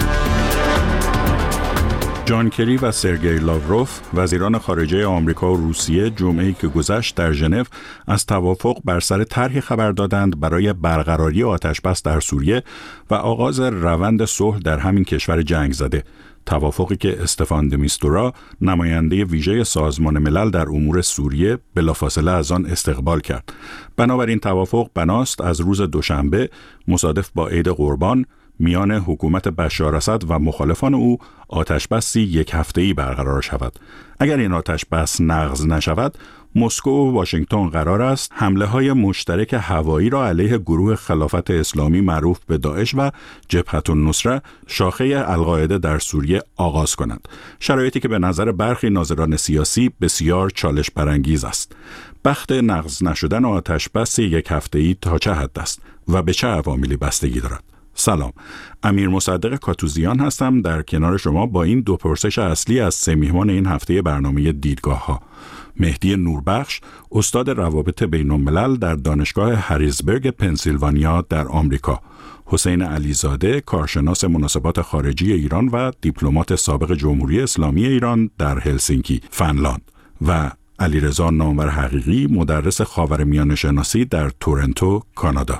جان کری و سرگئی لاوروف، وزیران خارجه آمریکا و روسیه، جمعه‌ای که گذشت در ژنو از توافق بر سر طرحی خبر دادند برای برقراری آتش‌بس در سوریه و آغاز روند صلح در همین کشور جنگ زده. توافقی که استفان د میستورا، نماینده ویژه سازمان ملل در امور سوریه، بلافاصله از آن استقبال کرد. بنابراین توافق بناست از روز دوشنبه مصادف با عید قربان میان حکومت بشار اسد و مخالفان او آتش‌بسی یک هفته‌ای برقرار شود. اگر این آتش‌بس نقض نشود، مسکو و واشنگتن قرار است حمله‌های مشترک هوایی را علیه گروه خلافت اسلامی معروف به داعش و جبهة النصره، شاخه القاعده در سوریه آغاز کنند. شرایطی که به نظر برخی ناظران سیاسی بسیار چالش برانگیز است. بخت نقض نشدن آتش‌بس یک هفته‌ای تا چه حد است و به چه عواملی بستگی دارد؟ سلام، امیر مصدق کاتوزیان هستم در کنار شما با این دو پرسش اصلی از سه میهمان این هفته برنامه دیدگاه‌ها. مهدی نوربخش، استاد روابط بین الملل در دانشگاه هریزبرگ پنسیلوانیا در آمریکا، حسین علیزاده، کارشناس مناسبات خارجی ایران و دیپلمات سابق جمهوری اسلامی ایران در هلسینکی، فنلاند، و علیرضا نامور حقیقی، مدرس خاورمیانه شناسی در تورنتو، کانادا.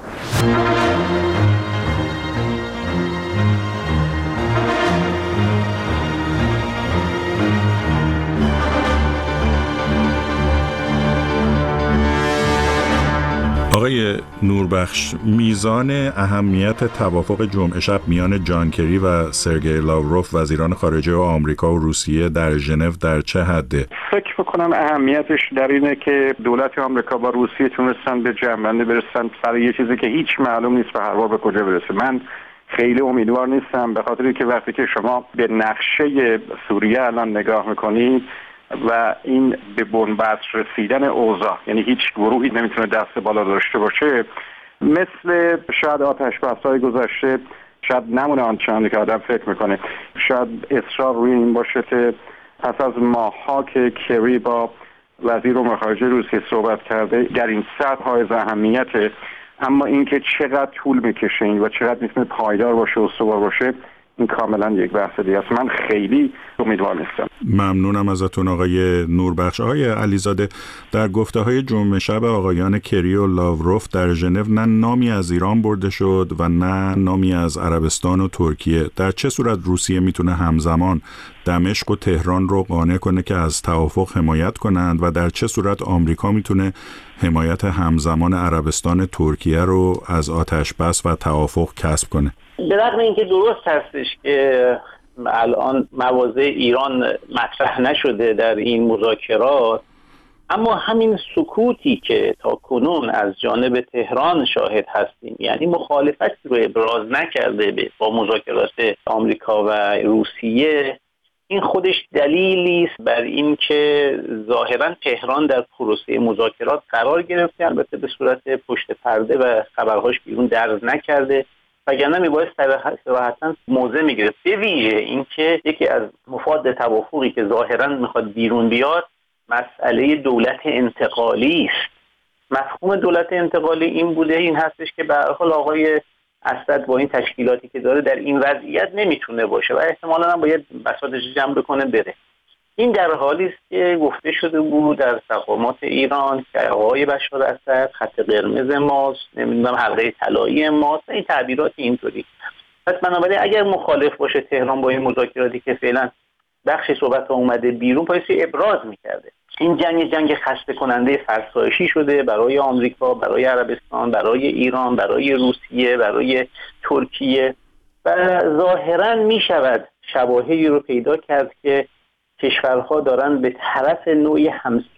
آقای نوربخش، میزان اهمیت توافق جمعه شب میان جان کری و سرگئی لاوروف، وزیران خارجه و آمریکا و روسیه در ژنو، در چه حده؟ فکر میکنم اهمیتش در اینه که دولت آمریکا با روسیه تونستن به جنبنده برسن سر یه چیزی که هیچ معلوم نیست به هر حال به کجا برسه. من خیلی امیدوار نیستم، به خاطری که وقتی که شما به نقشه سوریه الان نگاه میکنید و این به بنبست رسیدن اوضاع، یعنی هیچ گروهی نمیتونه دست بالا داشته باشه، مثل شاید آتش‌بس‌های گذشته شاید نمونه آنچنانی که آدم فکر میکنه. شاید اصرار روی این باشه که پس از ماه‌ها که کری با وزیر امور خارجه روسیه صحبت کرده در این سطح های اهمیته، اما اینکه چقدر طول میکشه این و چقدر میتونه پایدار باشه و استوار باشه، این کاملا یک بحث دیگه است. من خیلی امیدوار نیستم. ممنونم ازتون آقای نوربخش. آقای علیزاده، در گفته‌های جمعه شب آقایان کری و لاوروف در ژنو نه نامی از ایران برده شد و نه نامی از عربستان و ترکیه. در چه صورت روسیه میتونه همزمان دمشق و تهران رو قانع کنه که از توافق حمایت کنند و در چه صورت آمریکا میتونه حمایت همزمان عربستان ترکیه رو از آتش‌بس و توافق کسب کنه؟ به رغم اینکه درست هستش که الان مواضع ایران مطرح نشده در این مذاکرات، اما همین سکوتی که تا کنون از جانب تهران شاهد هستیم، یعنی مخالفت رو ابراز نکرده با مذاکرات آمریکا و روسیه، این خودش دلیلی است بر این که ظاهرا تهران در پروسه مذاکرات قرار گرفته، البته به صورت پشت پرده و خبرهاش بیرون درز نکرده، وگرنه میباید صراحتاً موضع میگرفت. به ویژه اینکه یکی از مفاد توافقی که ظاهراً میخواد بیرون بیاد مسئله دولت انتقالی است. مفهوم دولت انتقالی این بوده، این هستش که به هر حال آقای اسد با این تشکیلاتی که داره در این وضعیت نمیتونه باشه و احتمالاً هم باید بساطش جمع بکنه بره. این در حالی است که گفته شده بود در مقامات ایران که آقای بشار اسد خط قرمز ماست، نمیدونم حلقه طلایی ماست، این تعبیرات اینطوری. پس بنابراین اگر مخالف باشه تهران با این مذاکراتی که فعلا بخش صحبت ها اومده بیرون، پایسی ابراز میکرده. این جنگ جنگ خسته کننده فرسایشی شده برای آمریکا، برای عربستان، برای ایران، برای روسیه، برای ترکیه و ظاهرا میشود شواهدی رو پیدا کرد که کشورها دارن به طرف نوعی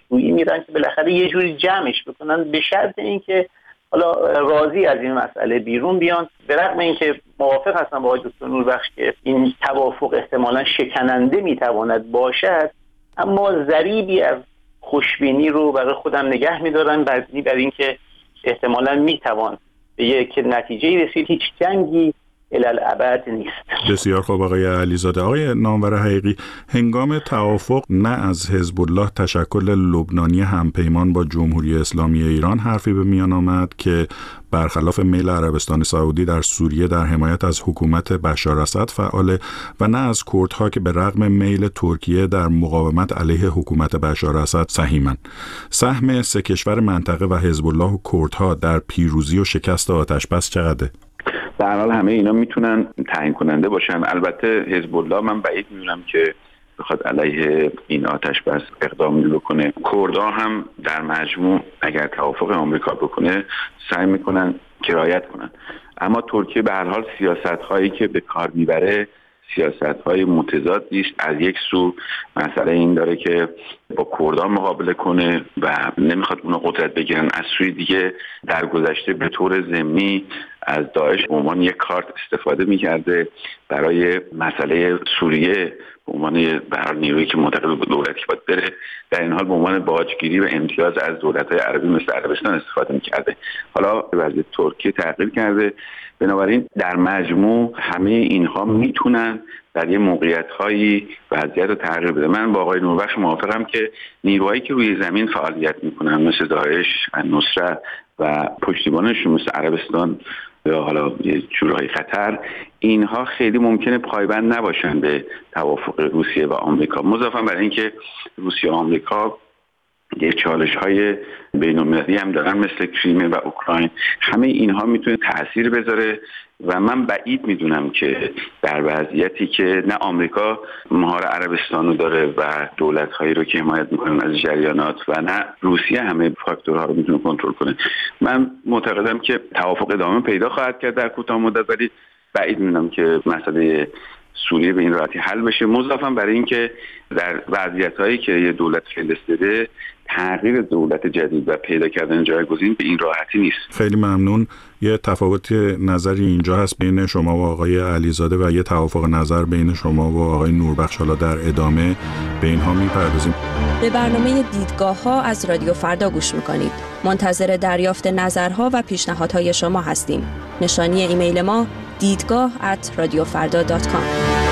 سویی میرن که بالاخره یه جوری جمعش بکنن، به شرط اینکه حالا راضی از این مسئله بیرون بیان. به رغم اینکه موافق هستم با آقای دکتر نوربخش که این توافق احتمالاً شکننده میتواند باشد، اما ضریبی از خوشبینی رو برای خودم نگه می‌دارم برای بر اینکه احتمالاً میتوان به یک نتیجه رسید. هیچ جنگی الالعبد نیست. بسیار خوب آقای علیزاده. آقای نامور حقیقی، هنگام توافق نه از حزب الله تشکل لبنانی همپیمان با جمهوری اسلامی ایران حرفی به میان آمد که برخلاف میل عربستان سعودی در سوریه در حمایت از حکومت بشار اسد فعاله و نه از کردها که به رغم میل ترکیه در مقاومت علیه حکومت بشار اسد سهیمند. سهم سه کشور منطقه و حزب الله و کردها در پیروزی و شکست آتش‌بس چقدره؟ در حال همه اینا میتونن تعیین کننده باشن. البته حزب الله من بعید میدونم که بخواد علیه این آتش بس اقدامی بکنه. کردها هم در مجموع اگر توافق آمریکا بکنه سعی میکنن که رعایت کنن، اما ترکیه به هر حال سیاست هایی که به کار میبره سیاست های متضادی است. از یک سو مسئله این داره که با کردها مقابله کنه و نمیخواد اونا قدرت بگیرن، از سوی دیگه در گذشته به طور ضمنی از داعش به عنوان یک کارت استفاده میکرده برای مسئله سوریه به عنوان به نیرویی که منتقل به دولتی باید بره، در این حال به عنوان باجگیری و امتیاز از دولت‌های عربی مثل عربستان استفاده میکرده. حالا وضعیت ترکیه تغییر کرده، بنابراین در مجموع همه اینها میتونن در یه موقعیت‌هایی وضعیت رو تغییر بده. من با آقای نوربخش موافقم که نیروهایی که روی زمین فعالیت میکنن مثل داعش، النصره و پشتیبانشون مثل عربستان یا حالا یه جورهای خطر، اینها خیلی ممکنه پایبند نباشن به توافق روسیه و آمریکا، مضافاً برای اینکه روسیه و آمریکا یه چالش های بین المللی هم دارن مثل کریمه و اوکراین. همه اینها میتونه تأثیر بذاره و من بعید میدونم که در وضعیتی که نه آمریکا مهار عربستان رو داره و دولت هایی رو که حمایت میکنن از جریانات و نه روسیه همه فاکتورها رو میتونه کنترل کنه، من معتقدم که توافق ادامه پیدا خواهد کرد در کوتاه مدت، ولی بعید میدونم که مسئله سوریه به این راحتی حل بشه، مضافاً برای اینکه در وضعیت‌هایی که یه دولت فلس داده تغییر دولت جدید و پیدا کردن جایگزین به این راحتی نیست. خیلی ممنون. یه تفاوت نظری اینجا هست بین شما و آقای علیزاده و یه توافق نظر بین شما و آقای نوربخش. حالا در ادامه به اینها میپردازیم. به برنامه دیدگاه ها از رادیو فردا گوش میکنید. منتظر دریافت نظرها و پیشنهادهای شما هستیم. نشانی ایمیل ما دیدگاه ات رادیو فردا دات کام.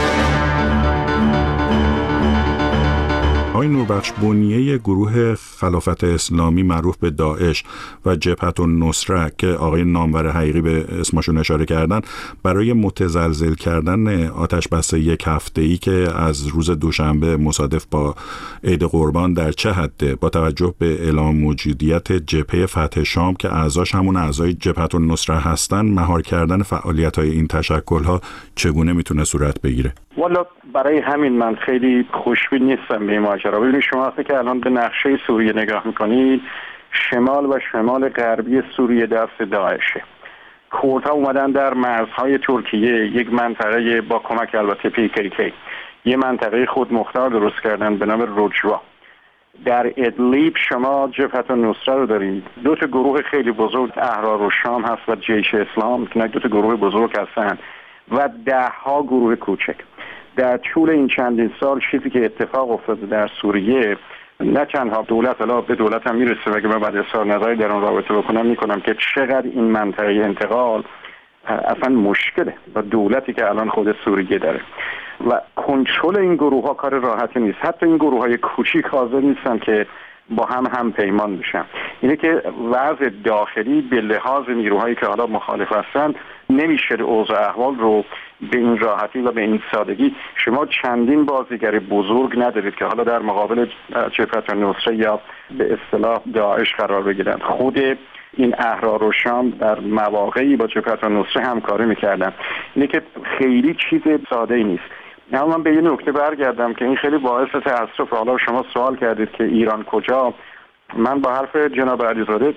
آقای نوربخش، بنیه گروه خلافت اسلامی معروف به داعش و جبهت النصره که آقای نامور حقیقی به اسمشون اشاره کردن برای متزلزل کردن آتش بس یک هفته‌ای که از روز دوشنبه مصادف با عید قربان در چه حده با توجه به اعلام موجودیت جبهه فتح شام که اعضاش همون اعضای جبهت النصره هستن، مهار کردن فعالیت‌های این تشکل‌ها چگونه میتونه صورت بگیره؟ والا برای همین من خیلی خوشبین نیستم به این ماجرا. ببینید شما وقتی که الان به نقشه سوریه نگاه میکنید، شمال و شمال غربی سوریه دست داعشه. کردها اومدن در مرزهای ترکیه یک منطقه با کمک البته پی کی کی یه منطقه خود مختار درست کردن به نام رجوا. در ادلیب شما جبهت النصره رو دارید، دو تا گروه خیلی بزرگ احرار الشام هست و جیش اسلام که دو تا گروه بزرگ هستن و ده ها گروه کوچک. در طول این چندین سال چیزی که اتفاق افتاده در سوریه، نه تنها دولت، الا به دولت هم میرسه و اگه من بعد اظهار نظری در اون رابطه بکنم میکنم که چقدر این منطقه انتقال اصلا مشکله و دولتی که الان خود سوریه داره و کنترل این گروه ها کار راحتی نیست. حتی این گروه های کوچیک حاضر نیستن که با هم هم پیمان بشن. اینه که وضع داخلی به لحاظ نیروهایی که حالا مخالف هستن نمیشه اوضاع احوال رو به این راحتی و به این سادگی. شما چندین بازیگر بزرگ ندارید که حالا در مقابل جبهت النصره یا به اصطلاح داعش قرار بگیرن. خود این احرار و شام در مواقعی با جبهت النصره همکاری میکردن. اینه که خیلی چیز ساده ای نیست. اما من به یه نکته برگردم که این خیلی باعث تأسف. حالا شما سوال کردید که ایران کجا. من با حرف جناب علیزاده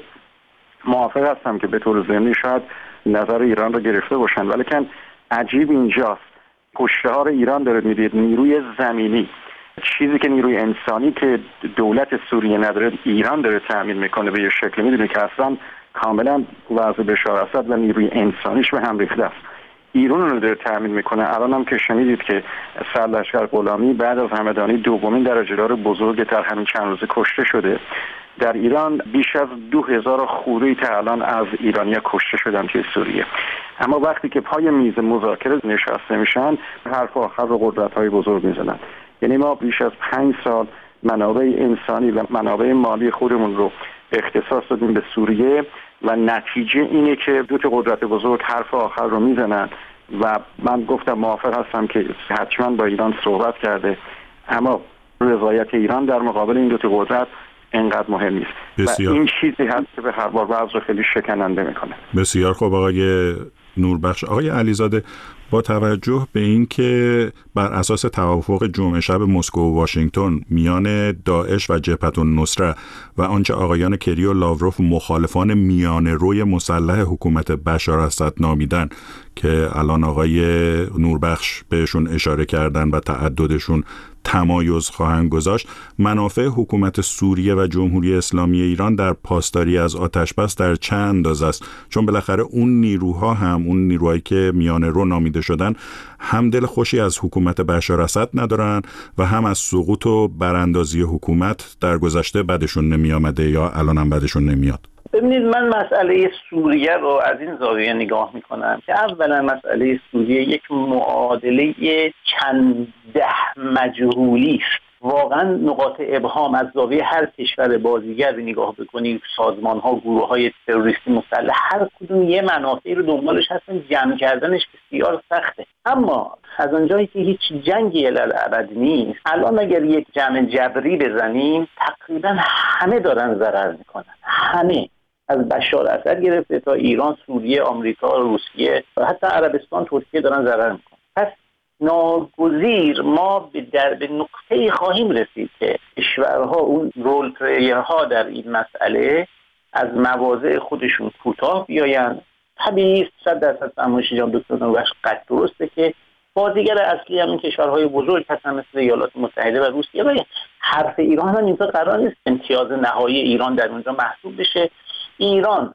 موافق هستم که به طور ضمنی شاید نظر ایران رو گرفته باشن، ولیکن عجیب اینجاست، کشته‌ها ایران داره میدید، نیروی زمینی چیزی که نیروی انسانی که دولت سوریه نداره ایران داره تامین میکنه به یه شکلی، میدونه که اصلا کاملا وضع بشار اسد و نیروی انسانیش به هم ریخته است. ایران رو داره تامین میکنه. الان هم که شنیدید که سرلشکر غلامی بعد از همدانی دومین درجه دار بزرگ در همین چند روزه کشته شده. در ایران بیش از دو هزار خوری تا الان از ایرانیا کشته شدن توی سوریه. اما وقتی که پای میز مذاکره نشسته میشن حرف آخر رو قدرت‌های بزرگ میزنن. یعنی ما بیش از پنج سال منابع انسانی و منابع مالی خودمون رو اختصاص دادیم به سوریه و نتیجه اینه که دو تا قدرت بزرگ حرف آخر رو میزنن و من گفتم موافق هستم که حتما با ایران صحبت کرده، اما رضایت ایران در مقابل این دو تا قدرت اینقدر مهم نیست. بسیار. و این چیزی هست که به هر بار وضع رو خیلی شکننده میکنه. بسیار خوب آقای نوربخش. آقای علیزاده، با توجه به اینکه بر اساس توافق جمعه شب مسکو و واشنگتن میان داعش و جبهة النصره و آنچه آقایان کری و لاوروف مخالفان میانه روی مسلح حکومت بشار اسد نامیدن که الان آقای نوربخش بهشون اشاره کردن و تعددشون تمایز خواهند گذاشت، منافع حکومت سوریه و جمهوری اسلامی ایران در پاسداری از آتش بس در چه اندازه است؟ چون بالاخره اون نیروها هم اون نیروهایی که میانه رو نامیده شدن هم دل خوشی از حکومت بشار اسد ندارن و هم از سقوط و براندازی حکومت در گذشته بدشون نمی آمده یا الان هم بدشون نمیاد. ببینید، من مسئله سوریه رو از این زاویه نگاه میکنم که اولا مسئله سوریه یک معادله چند ده مجهولی است. واقعا نقاط ابهام از زاویه هر کشور بازیگر نگاه بکنید، سازمان ها، گروه های تروریستی مسلح، هر کدوم یه منافعی رو دنبالش هستن، جمع کردنش بسیار سخته. اما از اونجایی که هیچ جنگی الابد نیست، الان اگر یک جمع جبری بزنیم تقریبا همه دارن ضرر میکنن، همه، از بشار اسد گرفته تا ایران، سوریه، آمریکا، روسیه و حتی عربستان، ترکیه دارن ضرر میکنن. پس ناگزیر ما به در به نقطه‌ای خواهیم رسید که کشورها، اون رول پلیرها در این مسئله، از مواضع خودشون کوتاه بیایند. طبیعی است صد درصد فرمایش جان دکتر نوربخش قطع درسته که بازیگر اصلی همین کشورهای بزرگ هستن مثل ایالات متحده و روسیه و حرف ایران هم اینجا قرار نیست امتیاز نهایی ایران در اونجا محسوب بشه. ایران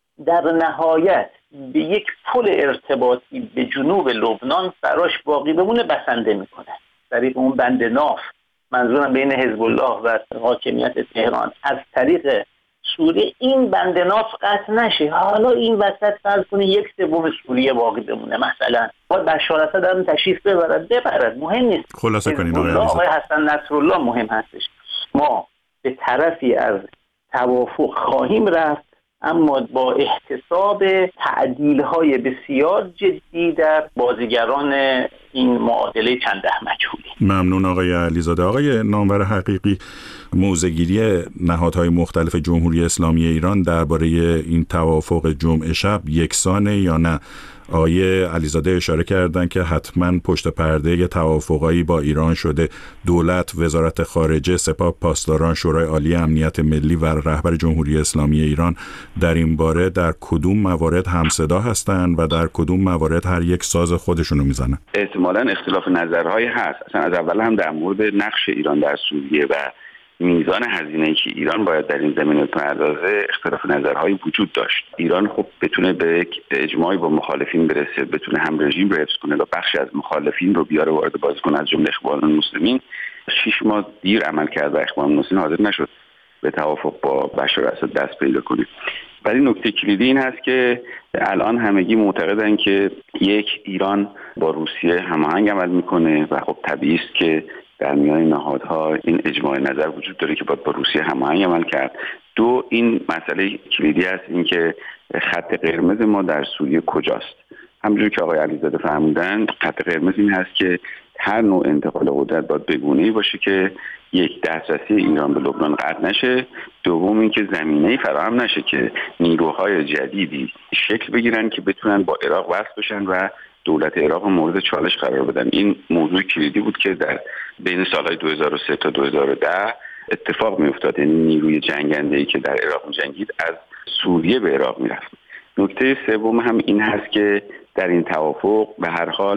در نهایت به یک پل ارتباطی به جنوب لبنان براش باقی بمونه بسنده میکنه، طریق اون بند ناف، منظورم بین حزب الله و حاکمیت تهران، از طریق سوریه این بند ناف قطع نشه. حالا این وسط فرض کنه یک سوم سوریه باقی بمونه، مثلا باید بشار اسد هم تشریف ببرد ببرد مهم نیست، خلاصه کنین آقای آقای حسن نصرالله مهم هستش. ما به طرفی از توافق خواهیم رفت، اما با احتساب تعدیل‌های بسیار جدی در بازیگران این معادله چند ده مجهولی. ممنون آقای علیزاده. آقای نامور حقیقی، موضع‌گیری نهادهای مختلف جمهوری اسلامی ایران درباره این توافق جمعه شب یکسانه یا نه؟ آقای علیزاده اشاره کردن که حتما پشت پرده یه توافقایی با ایران شده. دولت، وزارت خارجه، سپاه پاسداران، شورای عالی امنیت ملی و رهبر جمهوری اسلامی ایران در این باره در کدوم موارد همصدا هستند و در کدوم موارد هر یک ساز خودشونو میزنن؟ احتمالاً اختلاف نظرهایی هست. اصلا از اول هم در مورد نقش ایران در سوریه و میزان هزینه‌ای که ایران باید در این زمینه بپردازه اختلاف نظرهایی وجود داشت. ایران خب بتونه به یک اجماعی با مخالفین برسه، بتونه هم رژیم رو حفظ کنه و بخشی از مخالفین رو بیاره وارد بازی کنه، از جمله اخوان المسلمین. شش ماه دیر عمل کرد و اخوان المسلمین حاضر نشد به توافق با بشار اسد دست پیدا کنه. ولی نکته کلیدی این هست که الان همگی معتقدن که یک، ایران با روسیه هماهنگ عمل میکنه و خب طبیعی است که در میان نهادها این اجماع نظر وجود داره که باید با روسیه هماهنگ عمل کرد. دو، این مسئله کلیدی است، این که خط قرمز ما در سوریه کجاست. همونجور که آقای علیزاده فرمودن، خط قرمز این هست که هر نوع انتقال قدرت باید به گونه‌ای باشه که یک، دسترسی ایران به لبنان قطع نشه، دوم اینکه زمینه‌ای فراهم نشه که نیروهای جدیدی شکل بگیرن که بتونن با عراق وصل بشن و دولت عراق مورد چالش قرار بدن. این موضوع کلیدی بود که در بین سالهای دو هزار و سه تا دو هزار و ده اتفاق می افتاد. یعنی نیروی جنگنده‌ای که در عراق جنگید از سوریه به عراق میرفت. نکته سوم هم این هست که در این توافق به هر حال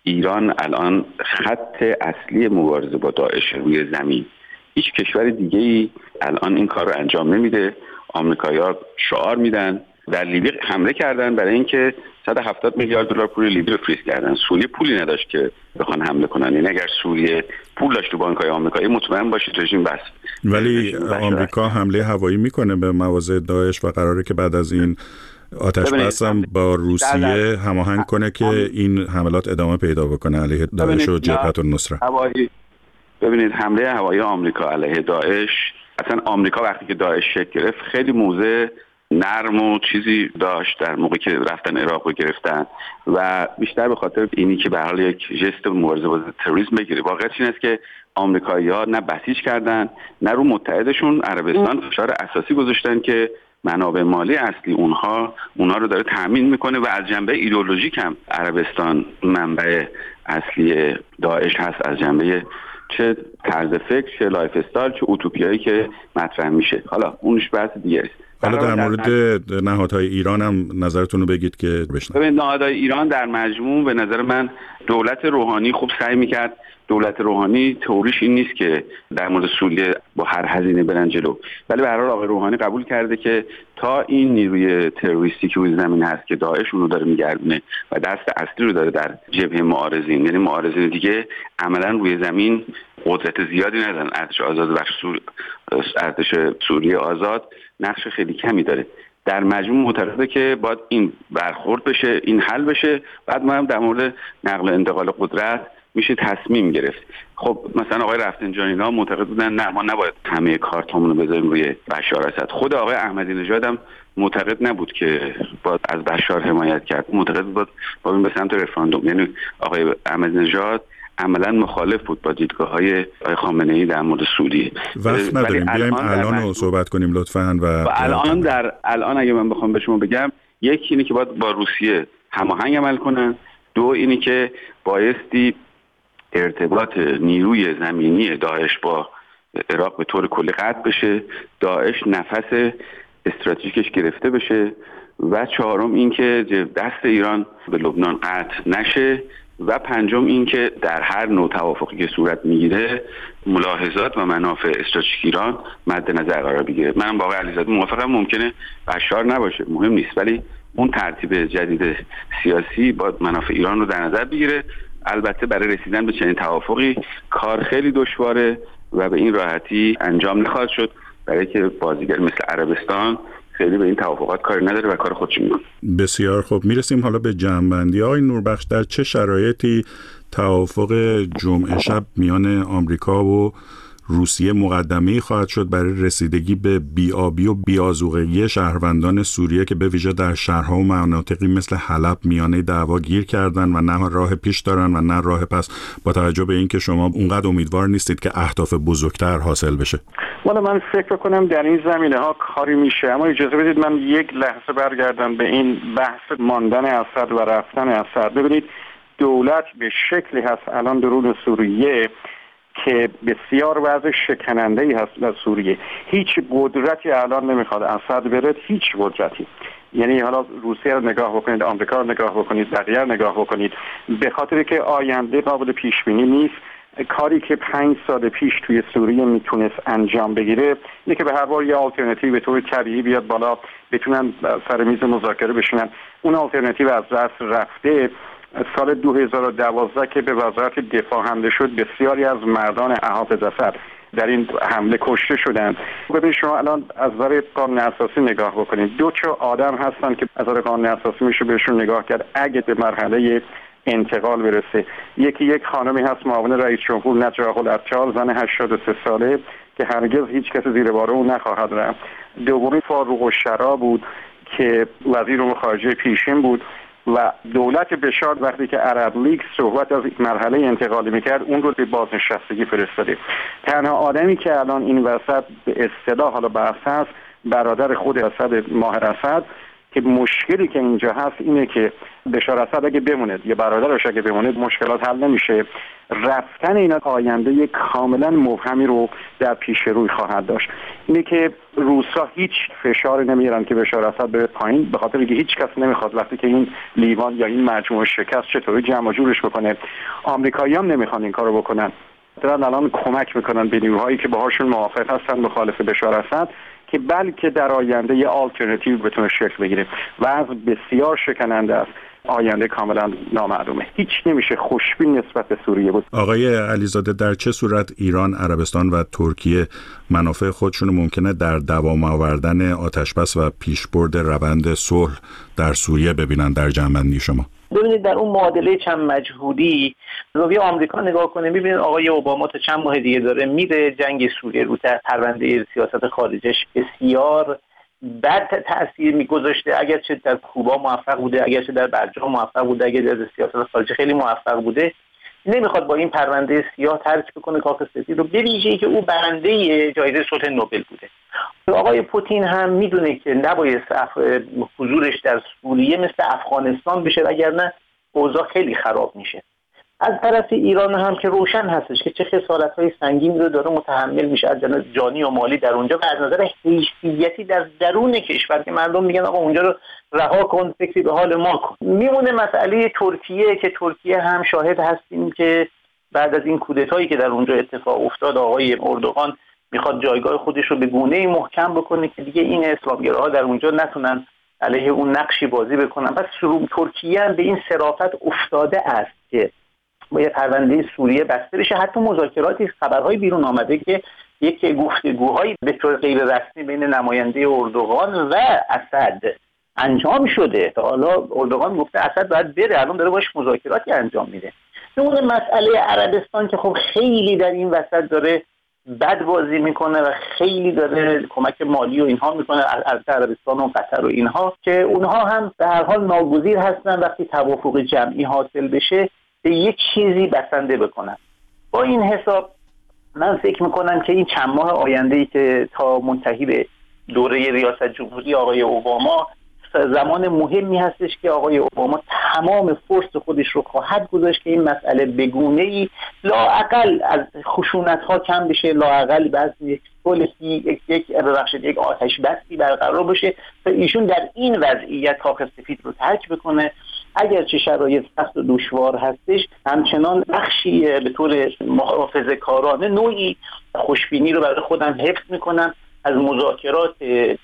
ایران الان خط اصلی مبارزه با داعش روی زمین. هیچ کشور دیگه‌ای الان این کار رو انجام نمیده. آمریکایی‌ها شعار میدن، در لیبی حمله کردن برای اینکه صد و هفتاد میلیارد دلار پول لیبی رو فریز کردن. سوریه پولی نداشت که بخوان حمله کنن. یعنی اگر سوریه پول داشت تو بانک‌های آمریکایی مطمئن باشید رژیم بس. ولی آمریکا حمله هوایی میکنه به مواضع داعش و قراره که بعد از این آتش بس هم با روسیه هماهنگ کنه که این حملات ادامه پیدا بکنه علیه داعش و جبهت النصره. هوایی ببینید حمله هوایی آمریکا علیه داعش، اصلا آمریکا وقتی که داعش شکل گرفت خیلی موضع نرم و چیزی داشت در موقعی که رفتن عراق رو گرفتن و بیشتر به خاطر اینی که به حال یک ژست مبارزه با تروریسم بگیره. واقعیت این است که آمریکایی‌ها نه بسیج کردن نه رو متحدشون عربستان فشار اساسی گذاشتن که منابع مالی اصلی اونها اونها رو داره تامین میکنه و از جنبه ایدئولوژیک هم عربستان منبع اصلی داعش هست، از جنبه چه طرز فکر، چه لایف استایل، چه اوتوپیایی که مطرح میشه. حالا اونش بحث دیگه است. حالا در مورد نهادهای ایران هم نظرتون رو بگید که بشنویم. ببین نهادهای ایران در مجموع به نظر من دولت روحانی خوب سعی میکرد. دولت روحانی تئوریش این نیست که در مورد سوریه با هر هزینه برن جلو، ولی به هر حال آقای روحانی قبول کرده که تا این نیروی تروریستی که روی زمین هست که داعش اون رو داره میگردونه و دست اصلی رو داره در جبهه معارضین، یعنی معارضین دیگه عملا روی زمین قدرت زیادی ندارن. ارتش آزاد و سور... ارتش سوریه آزاد نقش خیلی کمی داره. در مجموع معتقده که باید این برخورد بشه، این حل بشه، بعد ما هم در مورد نقل و انتقال قدرت میشه تصمیم گرفت. خب مثلا آقای رفسنجانی‌ها معتقد بودن نه ما نباید همه کارتامون رو بذاریم روی بشار اسد. خود آقای احمدی نژاد هم معتقد نبود که باید از بشار حمایت کرد، معتقد بود باید به سمت رفراندوم. یعنی آقای احمدی نژاد عملا مخالف بود با دیدگاه‌های آقای خامنه‌ای در مورد سوریه. وقت نداریم بیایم الان رو صحبت کنیم لطفاً. و, و الان در الان اگه من بخوام به شما بگم، یکی اینه که باید با روسیه هماهنگ عمل کنن، دو اینی که بایستی ارتباط نیروی زمینی داعش با عراق به طور کلی قطع بشه، داعش نفس استراتژیکش گرفته بشه، و چهارم این که دست ایران به لبنان قطع نشه، و پنجم این که در هر نوع توافقی که صورت میگیره ملاحظات و منافع استراتژیک ایران مد نظر قرار بگیره. منم با آقای علیزاده موافقم، ممکنه بشار نباشه، مهم نیست، ولی اون ترتیب جدید سیاسی با منافع ایران رو در نظر بگیره. البته برای رسیدن به چنین توافقی کار خیلی دشواره و به این راحتی انجام نخواهد شد، برای که بازیگر مثل عربستان خیلی به این توافقات کاری نداره و کار خودش میکنه. بسیار خوب، میرسیم حالا به جنبندی. آقای نوربخش، در چه شرایطی توافق جمعه شب میان آمریکا و روسیه مقدمه‌ای خواهد شد برای رسیدگی به بی‌آبی و بی‌آذوقگی شهروندان سوریه که به ویژه در شهرها و مناطقی مثل حلب میانه دعوا گیر کردن و نه راه پیش دارن و نه راه پس، با توجه به اینکه شما اونقدر امیدوار نیستید که اهداف بزرگتر حاصل بشه؟ والا من فکر کنم در این زمینه ها کاری میشه، اما اجازه بدید من یک لحظه برگردم به این بحث ماندن اسد و رفتن اسد. ببینید دولت به شکلی هست الان درون سوریه که بسیار وضع شکننده‌ای هست در سوریه. هیچ قدرتی الان نمیخواد اسد بره، هیچ قدرتی. یعنی حالا روسیه رو نگاه بکنید، آمریکا رو نگاه بکنید، بقیه رو نگاه بکنید، به خاطر که آینده قابل پیش بینی نیست. کاری که پنج سال پیش توی سوریه میتونست انجام بگیره اینه که به هر حال یه آلترناتیو به طور طبیعی بیاد بالا، بتونن سر میز مذاکره بشینن. اون آلترناتیو از دست رفته. سال دو هزار و دوازده که به وزارت دفاع حمله شد، بسیاری از مردان احافظ اسد در این حمله کشته شدند. ببینید شما الان از نظر قانون اساسی نگاه بکنید، دو تا آدم هستن که از نظر قانون اساسی میشه بهشون نگاه کرد اگه به مرحله انتقال برسه. یکی یک خانمی هست معاون رئیس جمهور نجاح الابطال، زن هشتاد و سه ساله که هرگز هیچ کس زیر بار او نخواهد رفت. دومی فاروق الشرا بود که وزیر امور خارجه پیشین بود و دولت بشار وقتی که عرب لیگ صحبت از مرحله انتقالی میکرد اون رو به بازنشستگی فرستاده. تنها آدمی که الان این وسط به اصطلاح حالا بحث هست برادر خود اسد، ماهر اسد، که مشکلی که اینجا هست اینه که بشار اسد اگه بمونه یا برادرش اگه بمونه مشکلات حل نمیشه. رفتن اینا آینده یک کاملا مبهمی رو در پیش روی خواهد داشت. اینه که روسا هیچ فشار نمیارن که بشار اسد بره پایین، به خاطر اینکه هیچ کس نمیخواد وقتی که این لیوان یا این مجموعه شکست چطوری جمع جورش بکنه. آمریکایی‌ها هم نمیخوان این کارو بکنن، دارن الان کمک میکنن به نیروهایی که باهاشون موافق هستن مخالف بشار اسد که بلکه در آینده یه آلترناتیو بتونه شکل بگیره. وضع بسیار شکننده است، آینده کاملا نامعلومه. هیچ نمیشه خوشبین نسبت به سوریه بود. آقای علیزاده، در چه صورت ایران، عربستان و ترکیه منافع خودشون ممکنه در دوام آوردن آتشبس و پیشبرد روند صلح در سوریه ببینن در جنبندی شما؟ ببینید در اون معادله چند مجهولی زاویه آمریکا نگاه کنه، می‌بینید آقای اوباما تا چند ماه دیگه داره میره جنگ سوریه رو در پرونده سیاست خارجش بسیار بد تأثیر میگذاشته. اگرچه در کوبا موفق بوده، اگرچه در برجام موفق بوده، اگر در سیاست خارجی خیلی موفق بوده، نمیخواد با این پرونده سیاه ترک بکنه کاخ سفید رو، به ویژه‌ای که او برنده جایزه صلح نوبل بوده. آقای پوتین هم میدونه که نباید حضورش در سوریه مثل افغانستان بشه، وگرنه اوضاع خیلی خراب میشه. از طرف ایران هم که روشن هستش که چه خسارت‌های سنگین رو داره متحمل میشه از جانب جانی و مالی در اونجا و از نظر حیثیتی در درون کشور که مردم میگن آقا اونجا رو رها کن، فکری به حال ما کن. میمونه مسئله ترکیه که ترکیه هم شاهد هستیم که بعد از این کودتایی که در اونجا اتفاق افتاد آقای اردوغان میخواد جایگاه خودش رو به گونه‌ای محکم بکنه که دیگه این اسلامگراها در اونجا نتونن علیه اون نقشی بازی بکنن. پس ترکیه هم به این صرافت افتاده است که باید پرونده سوریه بسته بشه. حتی مذاکراتی خبرهای بیرون آمده که یک گفتگوهایی به طور غیر رسمی بین نماینده اردوغان و اسد انجام شده. تا حالا اردوغان گفته اسد باید بره، الان داره باش مذاکراتی انجام میده. اون مسئله عربستان که خب خیلی در این وسط داره بد بازی میکنه و خیلی داره کمک مالی و اینها میکنه از عربستان و قطر و اینها، که اونها هم به هر حال ناگزیر هستن وقتی توافق جمعی حاصل بشه به یک چیزی بسنده بکنن. با این حساب من فکر میکنم که این چند ماه آینده‌ای که تا منتهی به دوره ریاست جمهوری آقای اوباما زمان مهمی هستش که آقای اوباما تمام فرصت خودش رو خواهد گذاشت که این مسئله بگونه‌ای لااقل از خشونت‌ها کم بشه، لااقل بعد یک صلحی یک یک ببخشید یک آتش بسی برقرار بشه تا ایشون در این وضعیت کاخ سفید رو ترک بکنه. اگرچه شرایط سخت و دشوار هستش، همچنان بخشی به طور محافظه‌کارانه نوعی خوشبینی رو برای خودم حفظ میکنم از مذاکرات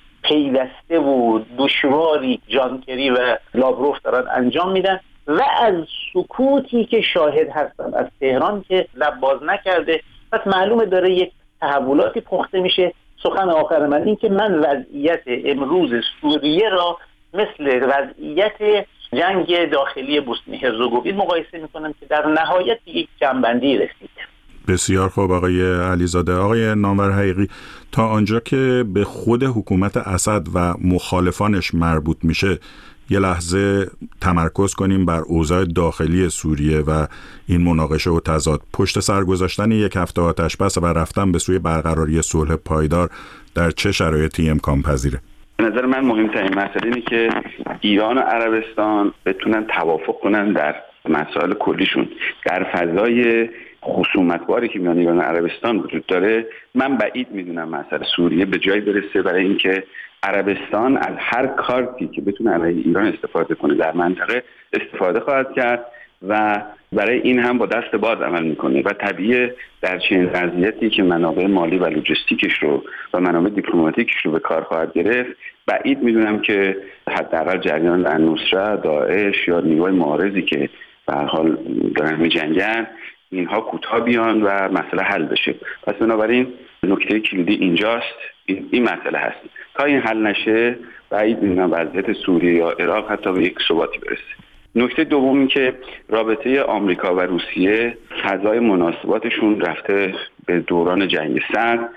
پیوسته و دشواری جان کری و لاوروف دارن انجام میدن و از سکوتی که شاهد هستم از تهران که لب باز نکرده. پس معلومه داره یک تحولاتی پخته میشه. سخن آخر من این که من وضعیت امروز سوریه را مثل وضعیت جنگ داخلی بوسنی هرزگوین مقایسه میکنم که در نهایت یک جنبندی رسید. بسیار خوب آقای علیزاده. آقای نامور حقیقی، تا آنجا که به خود حکومت اسد و مخالفانش مربوط میشه یه لحظه تمرکز کنیم بر اوضاع داخلی سوریه و این مناقشه و تضاد. پشت سر گذاشتن یک هفته آتشبس و رفتن به سوی برقراری صلح پایدار در چه شرایطی امکان پذیره؟ به نظر من مهمترین مسئله اینه که ایران و عربستان بتونن توافق کنن در مسائل کلیشون. در فضای خصومتباری که میان ایران و عربستان وجود داره، من بعید میدونم مسئله سوریه به جایی برسه برای اینکه عربستان از هر کارتی که بتونه علیه ایران استفاده کنه در منطقه استفاده خواهد کرد و برای این هم با دست باز عمل میکنه و طبیعیه در چنین وضعیتی که منابع مالی و لوجستیکش رو و منابع دیپلماتیکش رو به کار خواهد گرفت، بعید میدونم که حداقل جریان النصره، داعش یا نیروهای معارضی که به هر حال دارن میجنگن اینها کوتاه بیان و مسئله حل بشه. پس بنابراین نکته کلیدی اینجاست، این, این مسئله هست. تا این حل نشه بعید میدونم وضعیت سوریه یا عراق حتی به یک ثباتی برسه. نکته دومی که رابطه آمریکا و روسیه فضای مناسباتشون رفته به دوران جنگ سرد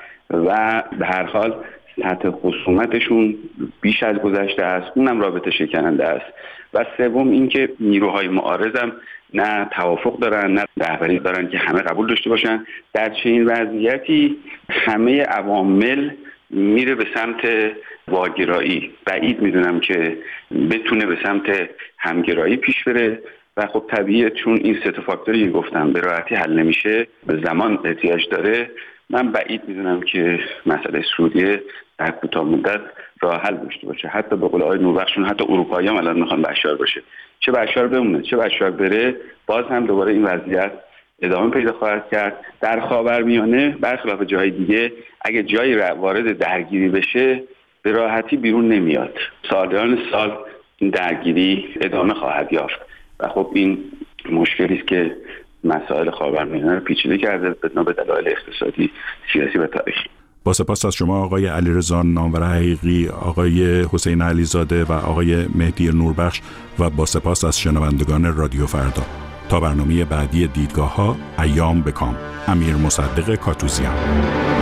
و به هر حال سطح خصومتشون بیش از گذشته است، اونم رابطه شکننده است. و سوم اینکه نیروهای معارض هم نه توافق دارن نه رهبری دارن که همه قبول داشته باشن. در چنین وضعیتی همه عوامل میره به سمت واگرایی. بعید میدونم که بتونه به سمت همگرایی پیش بره و خب طبیعیه چون این سه تا فاکتوری که گفتم به راحتی حل نمیشه، به زمان احتیاج داره. من بعید میدونم که مسئله سوریه در کوتاه مدت راه حل داشته باشه. حتی به قول آقای نوربخشون حتی اروپایی‌ها الان میخوان بشار باشه، چه بشار بمونه چه بشار بره، باز هم دوباره این وضعیت ادامه پیدا خواهد کرد. در خاورمیانه برخلاف جای دیگه اگه جایی وارد درگیری بشه به راحتی بیرون نمیاد. سالیان سال این درگیری ادامه خواهد یافت و خب این مشکلی است که مسائل خاورمیانه رو پیچیده کرده بنا به دلایل اقتصادی، سیاسی و تاریخی. با سپاس از شما آقای علیرضا نامور حقیقی، آقای حسین علیزاده و آقای مهدی نوربخش و با سپاس از شنوندگان رادیو فردا. تا برنامه بعدی دیدگاه‌ها، ایام بکام. امیر مصدق کاتوزیان.